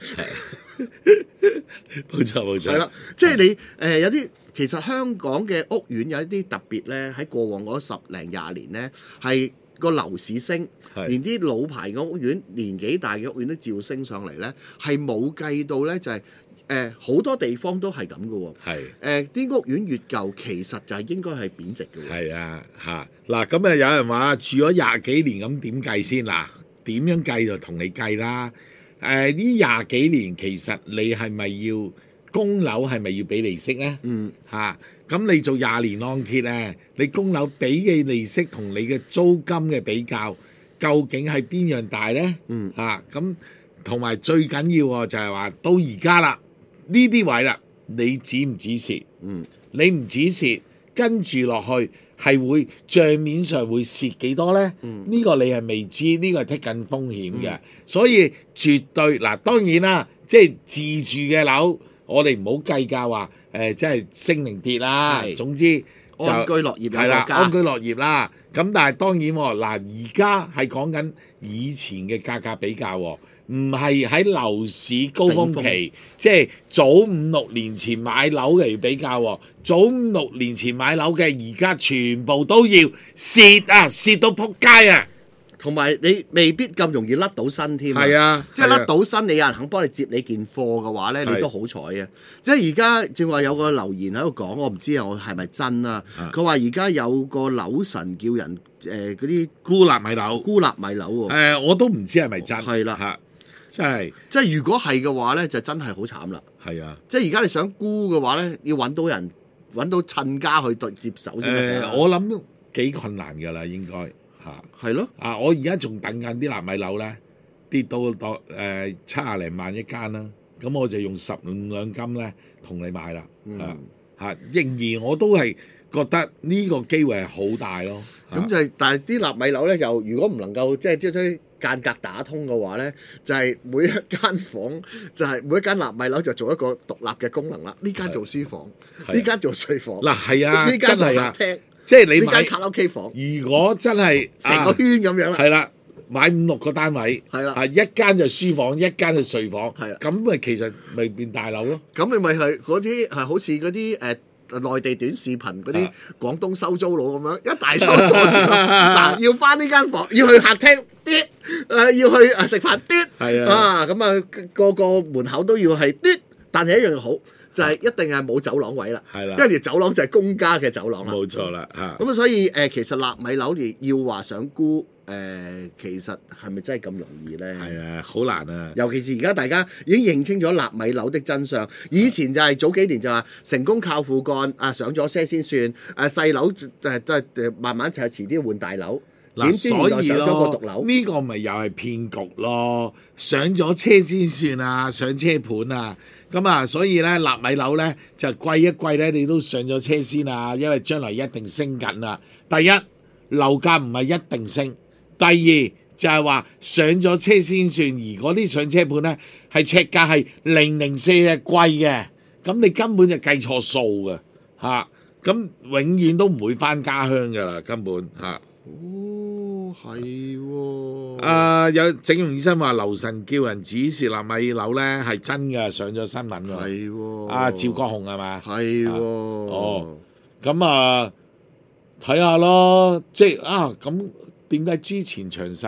冇錯冇錯。 係啦，即係你誒、呃、有啲其實香港嘅屋苑有一啲特別咧，喺過往嗰十零廿年咧，係個樓市升， 係連啲老牌嘅屋苑、年紀大嘅屋苑都照升上嚟咧，係冇計到咧，就係誒好多地方都係咁嘅喎。 係誒啲屋苑越舊，其實就係應該係貶值嘅喎。 係啊，嚇嗱咁啊！有人話住咗廿幾年咁點計先嗱？點樣計就同你計啦。誒呢廿幾年其實你係咪要供樓係咪要俾利息咧？ 嗯， 嚇咁你做廿年按揭咧，你供樓俾嘅利息同你嘅租金嘅比較，究竟係邊樣大咧？ 嗯嚇咁同埋最緊要喎就係話到而家啦，呢啲位啦，你止唔止蝕？ 嗯， 你唔止蝕，跟住落去係會帳面上會蝕幾多呢？呢、 嗯個你係未知，呢、個係剔緊風險嘅， 嗯所以絕對嗱，當然啦，即係自住嘅樓，我哋唔好計較話誒，即係升定跌啦。 係總之就安居樂業有係啦， 個家安居樂業啦。咁但係當然喎，嗱而家係講緊以前嘅價格比較喎。唔係喺樓市高峰期， 頂即係早五六年前買樓嚟比較喎。早五六年前買樓嘅，而家全部都要蝕啊，蝕到撲街啊！ 同埋你未必咁容易甩到身添。 係啊， 即係係啊甩到身，你有人肯幫你接你件貨嘅話咧， 係你都好彩啊！即係而家正話有個留言喺度講，我唔知啊，我係咪真啊？ 啊佢話而家有個樓神叫人誒嗰啲孤立米樓， 孤立米樓喎。 誒我都唔知係咪真， 係啦嚇，真係即係如果係嘅話咧，就真係好慘啦。 係啊。 即係而家你想沽嘅話咧，要揾到人揾到親家去對接手先得誒、 㗎。 我諗都幾困難㗎啦，應該嚇。 係咯， 啊，我而家仲等緊啲納米樓咧，跌到當誒七廿零萬一間啦，咁我就用十五兩金咧同你買啦， 嗯啊嚇，仍然我都係覺得呢個機會係好大咯。 咁就係，但係啲納米樓咧，又如果唔能夠即係將啲間隔打通嘅話咧，就係、每一間房就係、每一間納米樓就做一個獨立嘅功能啦。呢間做書房， 係呢間做睡房， 嗱係啊， 呢間做真係啊， 客廳， 即係你買呢間卡拉 OK 房， 如果真係成個圈咁樣啦。 係啦，買五六個單位， 係啦啊一間就書房，一間就睡房， 係啦咁咪其實咪變大樓咯。 咁你咪係嗰啲係好似嗰啲誒內地短視頻嗰啲啊廣東收租佬咁樣，一大抽鎖匙咯。嗱，要翻呢間房，要去客廳嘟，誒、呃、要去誒食飯嘟， 係啊啊咁啊個個門口都要係嘟，但係一樣好就係、一定係冇走廊位啦， 係啦因為條走廊就係公家嘅走廊啦。 冇錯啦嚇。 咁啊，所以誒、呃，其實納米樓要要話想沽誒、呃，其實係咪真係咁容易咧？ 係啊，好難啊！ 尤其是而家大家已經認清咗納米樓的真相。以前就係早幾年就話成功靠父幹啊，上咗車先算。誒、啊、細樓誒都係誒慢慢就係遲啲換大樓。 嗱， 點知原所以來上咗個咯獨樓， 呢個咪又係騙局咯。上咗車先算啊，上車盤啊。咁啊，所以咧納米樓咧就貴一貴咧，你都上咗車先啊，因為將來一定升緊啊。第一，樓價唔係一定升；第二就係話上咗車先算，而嗰啲上車盤咧係尺價係零零四係貴嘅，咁你根本就計錯數嘅嚇，咁、永遠都唔會翻家鄉噶啦，根本嚇。 哦，係喎。 啊、有整容醫生話樓神叫人指示納米樓咧係真嘅，上咗新聞㗎。 係喎。 啊，趙國雄係嘛？ 係喎。 哦咁啊，睇下咯，即係啊，咁點解之前長實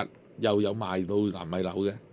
又有賣到納米樓嘅？ 誒、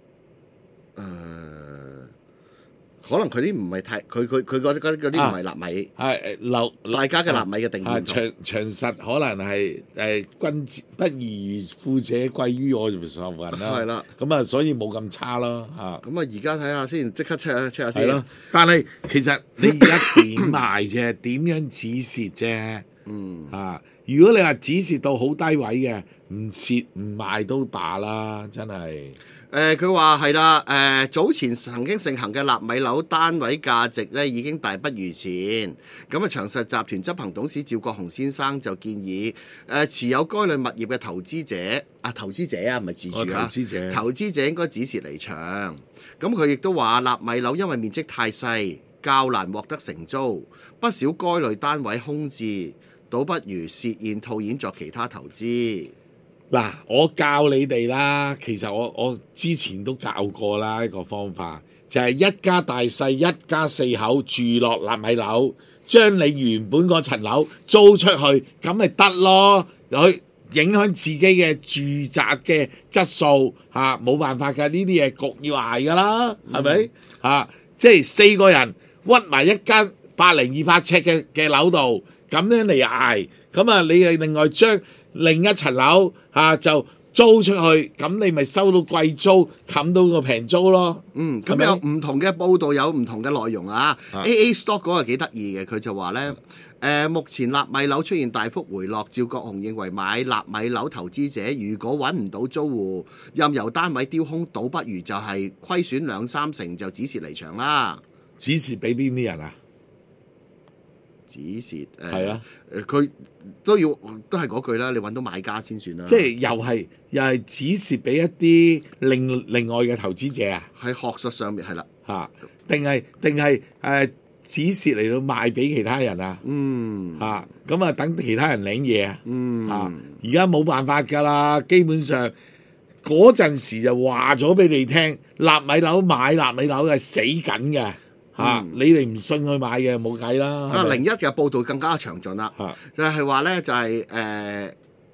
可能佢啲唔係太，佢佢佢嗰啲嗰啲唔係納米， 係誒樓大家嘅納米嘅定義啊唔同。 長長實可能係誒君子不義富者貴於我所云啦， 係啦， 咁啊所以冇咁差咯嚇。 咁啊，而家睇下先，即刻 check 下 check 下先。 係咯，但係其實你而家點賣啫？點樣止蝕啫？ 嗯， 啊！如果你話止蝕到好低位嘅，唔蝕唔賣都罷啦，真係。 誒佢話係啦，誒、呃、早前曾經盛行嘅納米樓單位價值咧已經大不如前。咁啊，長實集團執行董事趙國雄先生就建議，誒、呃、持有該類物業嘅投資者啊，投資者啊，唔係自住我投啊， 資者投資者應該止蝕離場。咁佢亦都話納米樓因為面積太細，較難獲得承租，不少該類單位空置，倒不如設現套現作其他投資。 嗱，我教你哋啦，其實我我之前都教過啦，一個方法就係、一家大細一家四口住落納米樓，將你原本嗰層樓租出去，咁咪得咯，去影響自己嘅住宅嘅質素嚇，冇、辦法㗎，呢啲嘢焗要捱㗎啦，係咪嚇？即係四個人屈埋一間百零二百尺嘅嘅樓度，咁樣嚟捱，咁啊你係另外將另一層樓嚇、啊、就租出去，咁你咪收到貴租，冚到個平租咯。 嗯，咁係咪有唔同嘅報道，有唔同嘅內容啊。 啊 A A Stock 嗰個幾得意嘅，佢就話呢，誒、目前納米樓出現大幅回落，趙國雄認為買納米樓投資者如果揾唔到租戶，任由單位丟空，倒不如就係虧損兩三成就止蝕離場啦。 指示俾邊啲人啊？ 止蝕誒， 係啊， 誒佢都要都係嗰句啦，你揾到買家先算啦。 即係又係又係指示俾一啲另另外嘅投資者啊？ 喺學術上面係啦， 嚇，定係定係誒指示嚟到賣俾其他人啊？ 嗯嚇，咁啊等其他人領嘢啊？ 嗯啊！而家冇辦法㗎啦，基本上嗰陣時就話咗俾你聽，納米樓買納米樓係死緊嘅嚇， 嗯你哋唔信佢買嘅冇計啦。 啊， 係咪零一嘅報道更加詳盡啦。 嚇就係話咧，就係誒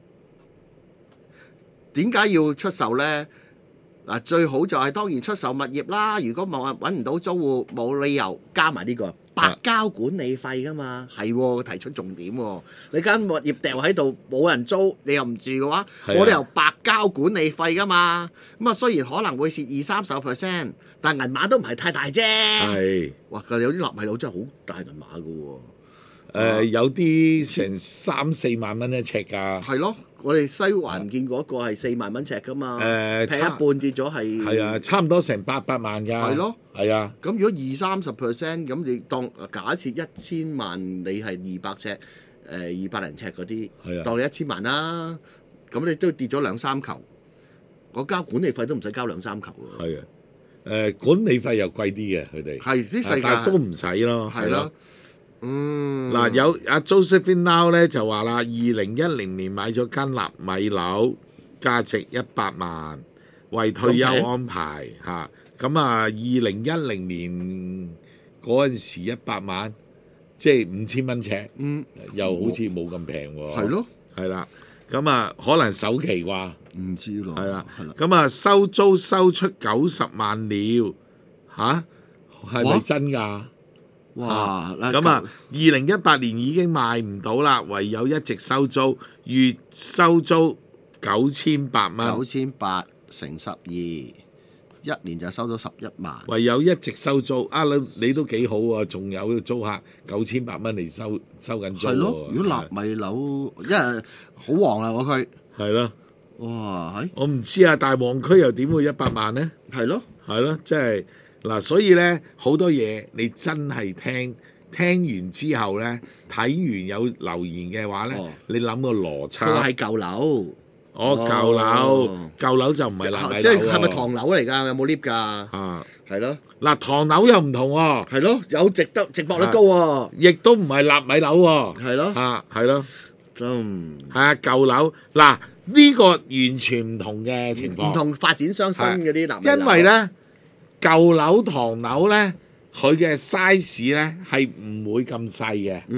點解要出售咧？嗱，最好就係當然出售物業啦。如果冇揾唔到租戶，冇理由加埋呢、個白交管理費噶嘛。係喎，提出重點喎。你間物業掉喺度冇人租，你又唔住嘅話， 係啊冇理由白交管理費噶嘛。咁啊，雖然可能會蝕二三十 percent，但銀碼都唔係太大啫。 係哇！有啲納米樓真係好大銀碼嘅喎。 誒，有啲成三四萬蚊一尺㗎。 係咯，我哋西環見過一個係四萬蚊尺噶嘛，劈一誒差半跌咗係係啊，差唔多成八百萬㗎。 係咯， 係啊， 咁如果二三十 percent，咁你當假設一千萬你係二百尺，誒二百零尺嗰啲， 係啊當你一千萬啦，咁你都跌咗兩三球，我交管理費都唔使交兩三球喎。 係啊。誒管理費又貴啲嘅，佢哋係啲世界但係都唔使咯。 係咯，嗯嗱，有阿 Josephine Lau 咧就話啦，二零一零年買咗間納米樓，價值一百萬，為退休安排嚇。咁啊，二零一零年嗰陣時一百萬，即係五千蚊尺， 嗯又好似冇咁平喎。 係咯， 係啦。咁啊，可能首期啩， 唔知咯， 係啦係啦， 咁啊，收租收出九十萬了，嚇係咪哇真㗎？ 哇！嗱咁啊，二零一八年已經賣唔到啦，唯有一直收租，月收租九千八蚊九，千八乘十二，一年就收到十一萬。 唯有一直收租。啊，你你都幾好喎，仲有租客九千八蚊嚟收收緊租係咯， 喎。 如果納米樓，因為好旺啦嗰區， 係咯， 哇，係我唔知啊，大旺區又點會一百萬呢？ 係咯， 係咯，即係嗱，所以咧好多嘢你真係聽聽完之後咧，睇完有留言嘅話咧， 哦你諗個邏輯。 佢話係舊樓， 哦，舊樓哦舊樓就唔係納米樓即係係咪喎唐樓嚟㗎？有冇 lift 㗎？ 啊？ 係咯， 嗱，唐樓又唔同喎， 係咯，有值得值博率高喎， 亦都唔係納米樓喎。 係咯， 啊，係咯， 嗯， 係啊，舊樓嗱呢個完全唔同嘅情況， 唔同發展商新嗰啲納米樓， 因為咧舊樓唐樓咧，佢嘅 size 咧係唔會咁細嘅。 嗯，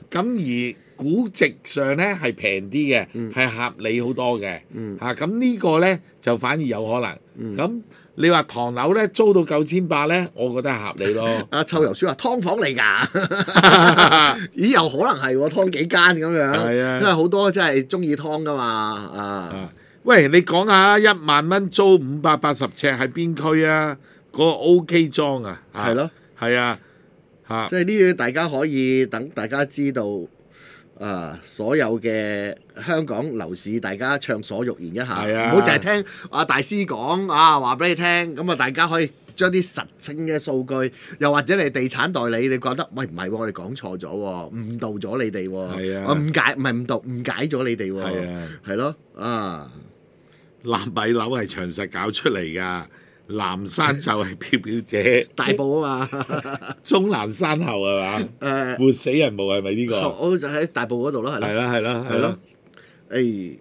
咁而估值上咧係平啲嘅，係、 嗯合理好多嘅。 嗯嚇咁、呢個咧就反而有可能。 嗯咁、你話唐樓咧租到九千八咧，我覺得係合理咯。 阿臭油書話劏房嚟㗎，咦有可能係喎，劏幾間咁樣， 係啊因為好多真係中意劏㗎嘛啊啊，喂，你講下一萬蚊租五百八十尺喺邊區啊？嗰、個 O.K. 莊啊， 係咯， 係啊，嚇即係呢啲大家可以等大家知道。啊！所有嘅香港樓市，大家暢所欲言一下， 係啊唔好淨係聽阿大師講啊，話俾你聽，咁啊大家可以將啲實證嘅數據，又或者你地產代理，你覺得喂唔係喎，我哋講錯咗喎，誤導咗你哋喎， 係啊我誤解唔係誤導，誤解咗你哋喎， 係啊， 係咯啊， 納米樓係長實搞出嚟㗎，南山就係表表姐， 大埔啊嘛， 中南山後係嘛？ 誒， 活死人墓係咪呢個？ 我就喺大埔嗰度咯，係咯， 係啦係啦係係咯咯。， 誒。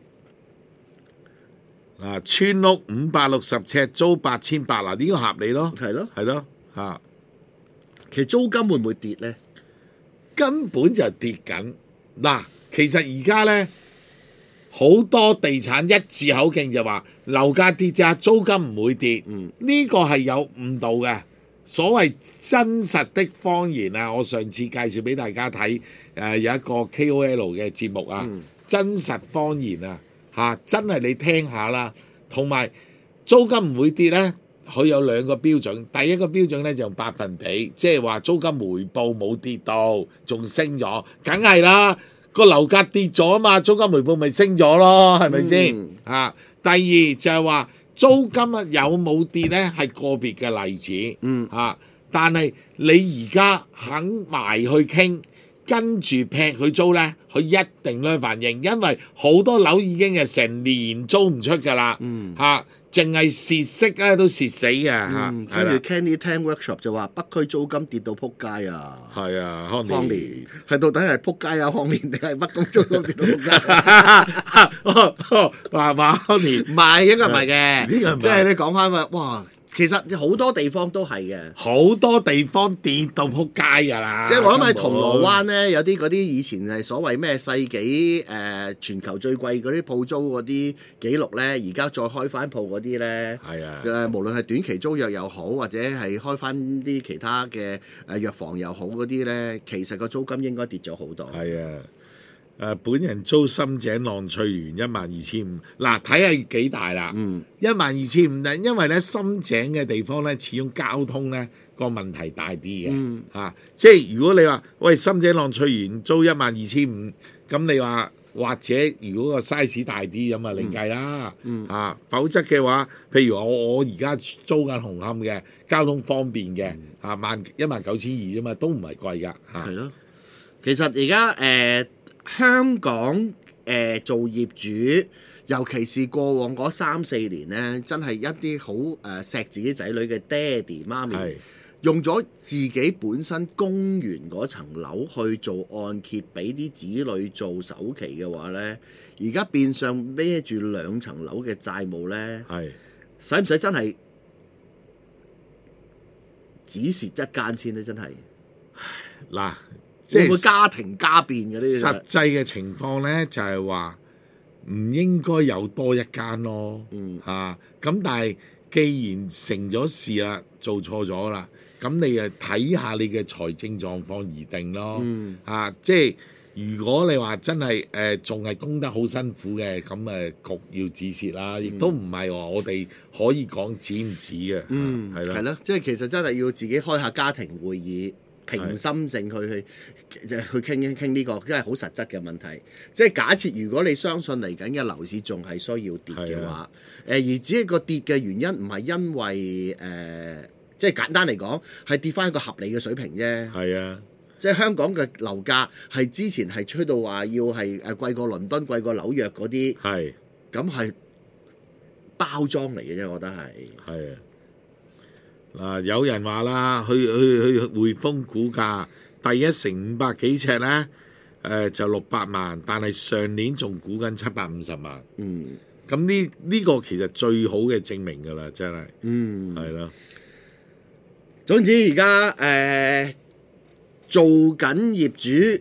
啊，村屋五百六十尺租八千八嗱，呢個合理咯， 係咯， 係咯嚇， 其實租金會唔會跌咧？ 根本就跌緊嗱。其實而家咧好多地產一致口徑就話樓價跌咋，租金唔會跌。 嗯呢個係有誤導嘅。所謂真實的謊言啊，我上次介紹俾大家睇，誒、呃、有一個 K O L 嘅節目啊， 嗯真實謊言啊，嚇、真係你聽下啦。同埋租金唔會跌呢，佢有兩個標準。第一個標準呢，就用百分比，即係話租金回報冇跌到，仲升咗，梗係啦。個樓價跌咗啊嘛，租金回報咪升咗咯，係咪先？ 嗯啊，第二就係話租金啊有冇跌呢？係個別嘅例子。 嗯啊，但係你而家肯埋去傾，跟住劈佢租呢，佢一定咧反應，因為好多樓已經係成年租唔出㗎啦。 嗯嚇，淨係蝕息咧都蝕死嘅嚇。 嗯， 係啦跟住 Candy Tank Workshop 就話北區租金跌到撲街啊！ 係啊，康康年年係到底係撲街啊？康年定係北區租金跌到撲街？ 話話康年唔係，應該唔係嘅。 呢個唔係即係你講翻話，哇！其實好多地方都係嘅。 好多地方跌到撲街㗎啦。 即係我諗喺根本銅鑼灣咧，有啲嗰啲以前係所謂咩世紀誒、呃、全球最貴嗰啲鋪租嗰啲記錄咧，而家再開翻鋪嗰啲咧， 係啊誒、無論係短期租約又好，或者係開翻啲其他嘅誒藥房又好嗰啲咧，其實個租金應該跌咗好多。 係啊。誒、本人租深井浪翠園一萬二千五，嗱睇下幾大啦， 嗯一萬二千五咧，因為咧深井嘅地方咧，始終交通咧個問題大啲嘅，嚇、 嗯即係如果你話喂深井浪翠園租一萬二千五，咁你話或者如果個 size 大啲咁啊另計啦， 嗯啊否則嘅話，譬如我我而家租緊紅磡嘅，交通方便嘅，嚇萬一萬九千二啫嘛，都唔係貴㗎，嚇、 係咯，其實而家誒香港誒、呃做業主，尤其是過往嗰三四年咧，真係一啲好誒錫自己仔女嘅爹哋媽咪係。 用咗自己本身供完嗰層樓去做按揭，俾啲子女做首期嘅話呢，而家變相孭住兩層樓嘅債務呢， 係使唔使真係只蝕一間先呢？真係嗱，即係會唔會家庭家變嘅呢啲？ 實際嘅情況咧，就係話唔應該有多一間咯， 嗯嚇咁、但係既然成咗事啦，做錯咗啦，咁你誒睇下你嘅財政狀況而定咯， 嗯啊，即係如果你話真係誒仲係供得好辛苦嘅，咁誒局要止蝕啦，亦都唔係話我哋可以講止唔止嘅， 嗯， 係啦， 係咯，即係其實真係要自己開下家庭會議。平心靜去去去傾一傾呢個真係好實質嘅問題。即係假設如果你相信嚟緊嘅樓市仲係需要跌嘅話，誒、而只係個跌嘅原因唔係因為誒、呃即係簡單嚟講係跌翻一個合理嘅水平啫。 係啊， 即係香港嘅樓價係之前係吹到話要係誒貴過倫敦、貴過紐約嗰啲， 係咁係包裝嚟嘅啫，我覺得係。 係啊。嗱，有人話啦，去去去匯豐股價第一城五百幾尺咧，誒、呃、就六百萬，但係上年仲估緊七百五十萬。 嗯咁呢呢個其實最好嘅證明㗎啦，真係嗯。 係咯， 總之而家誒做緊業主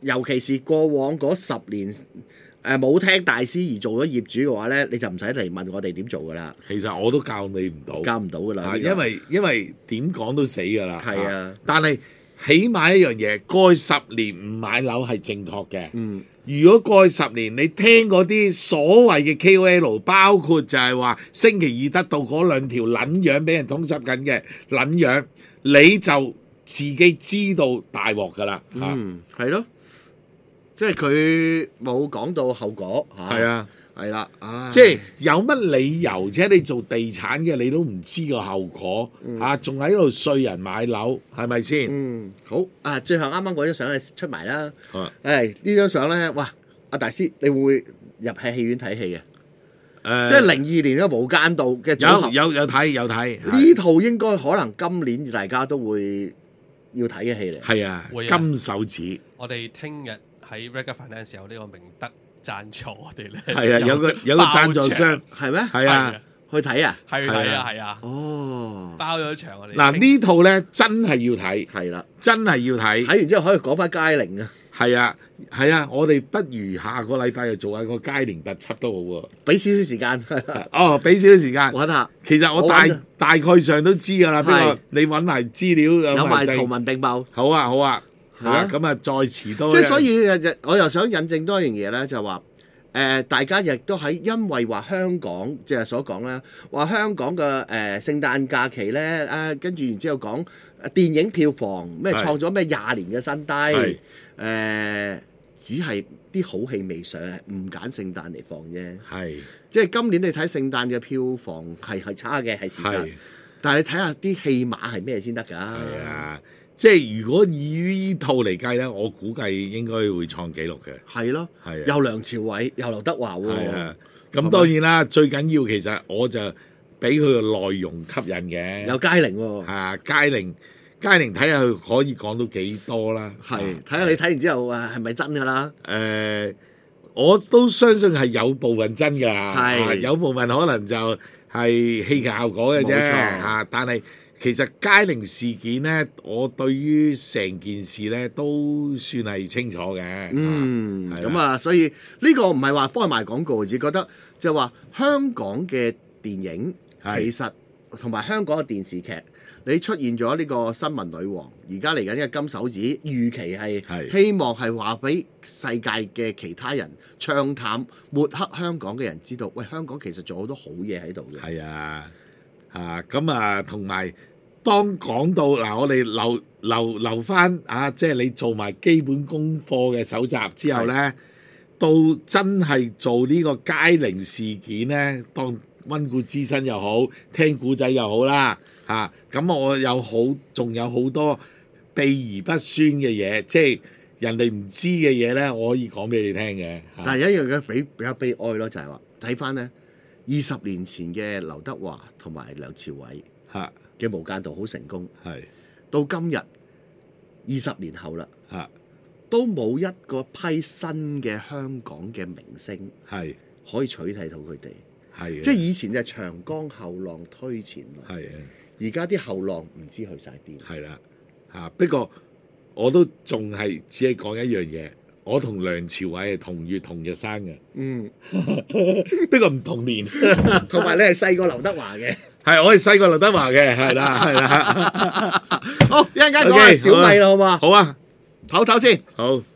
尤其是過往嗰十年誒冇、呃、聽大師而做咗業主嘅話咧，你就唔使嚟問我哋點做噶啦。 其實我都教你唔到， 教唔到噶啦， 啊因為因為點講都死噶啦。 係啊， 但係起碼一樣嘢，過去十年唔買樓係正確嘅。 嗯， 如果過去十年你聽嗰啲所謂嘅 K O L， 包括就係話星期二得到嗰兩條撚樣俾人通緝緊嘅撚樣，你就自己知道大鑊噶啦。 嗯，係咯。即係佢冇講到後果嚇， 係啊， 係啦，啊， 即係有乜理由啫？你做地產嘅你都唔知個後果嚇，仲喺度稅人買樓，係咪先？ 嗯，好啊，最後啱啱嗰張相係出埋啦。 啊誒呢張相咧，哇！阿大師，你會唔會入戲戲院睇戲嘅？ 誒， 即係零二年嘅《無間道》嘅組合， 有有有睇有睇呢套應該可能今年大家都會要睇嘅戲嚟。 係啊， 會啊金手指我哋聽日喺 Rega Finance 有呢個明德贊助我哋咧， 係啊，有個有個贊助商係咩？ 係啊。 去睇啊！ 係睇啊，係啊， 哦， 包咗場我哋。 嗱呢套咧真係要睇， 係啦， 真係要睇。 睇完之後可以講翻佳寧啊， 係啊，係啊，我哋不如下個禮拜就做下個佳寧特輯都好喎。 俾少少時間。 哦，俾少少時間。 揾下， 其實我大我揾大概上都知㗎啦，不過係你揾埋資料有埋細圖文並茂。 好啊好啊， 係啊嚇咁啊再遲多。 即係所以我又想引證多一樣嘢咧，就話誒、呃、大家亦都喺因為話香港即係所講啦，話香港嘅誒、呃、聖誕假期咧啊，跟住然之後講誒電影票房咩係創咗咩廿年嘅新低，誒、 係呃、只係啲好戲未上，唔揀聖誕嚟放啫。 係即係今年你睇聖誕嘅票房係係差嘅係事實係， 但係你睇下啲戲碼係咩先得㗎？ 係啊，即係如果以呢套嚟計咧，我估計應該會創紀錄嘅。 係咯， 係啊又梁朝偉又劉德華喎。 係啊，咁當然啦，最緊要其實我就俾佢個內容吸引嘅。 有佳寧喎。 啊，佳寧，佳寧睇下佢可以講到幾多啦。 係睇下你睇完之後啊，係咪真㗎啦？ 誒、我都相信係有部分真㗎， 係啊有部分可能就係戲劇效果嘅啫。 冇錯啊，但係其實佳寧事件咧，我對於成件事咧都算係清楚嘅。 嗯， 係啦咁啊，所以呢個唔係話幫佢賣廣告，只覺得就係話香港嘅電影係其實同埋香港嘅電視劇，你出現咗呢個新聞女王，而家嚟緊嘅金手指，預期係係希望係話俾世界嘅其他人唱淡抹黑香港嘅人知道，喂，香港其實做好多好嘢喺度嘅。 係啊，啊咁啊，同埋當講到嗱，我哋留留留翻啊，即係你做埋基本功課嘅搜集之後咧，到真係做呢個佳寧事件咧，當温故知新又好，聽古仔又好啦，嚇、咁我有好，仲有好多秘而不宣嘅嘢，即係人哋唔知嘅嘢咧，我可以講俾你聽嘅。嚇但係有一樣嘢比比較悲哀咯，就係話睇翻呢二十年前嘅劉德華同埋梁朝偉嚇嘅《無間道》好成功， 係到今日二十年後啦， 嚇都冇一個批新嘅香港嘅明星係可以取替到佢哋。 係， 即係以前就長江後浪推前浪， 係啊。 而家啲後浪唔知去晒邊。 係啦，嚇！不過我都仲係只係講一樣嘢，我同梁朝偉係同月同日生嘅， 嗯， 不過唔同年。 同埋你係細過劉德華嘅。 係我係細過劉德華嘅，係啦係啦。 好，一陣間講下 OK， 小米啦，好嘛？ 好啊， 唞唞先。 好。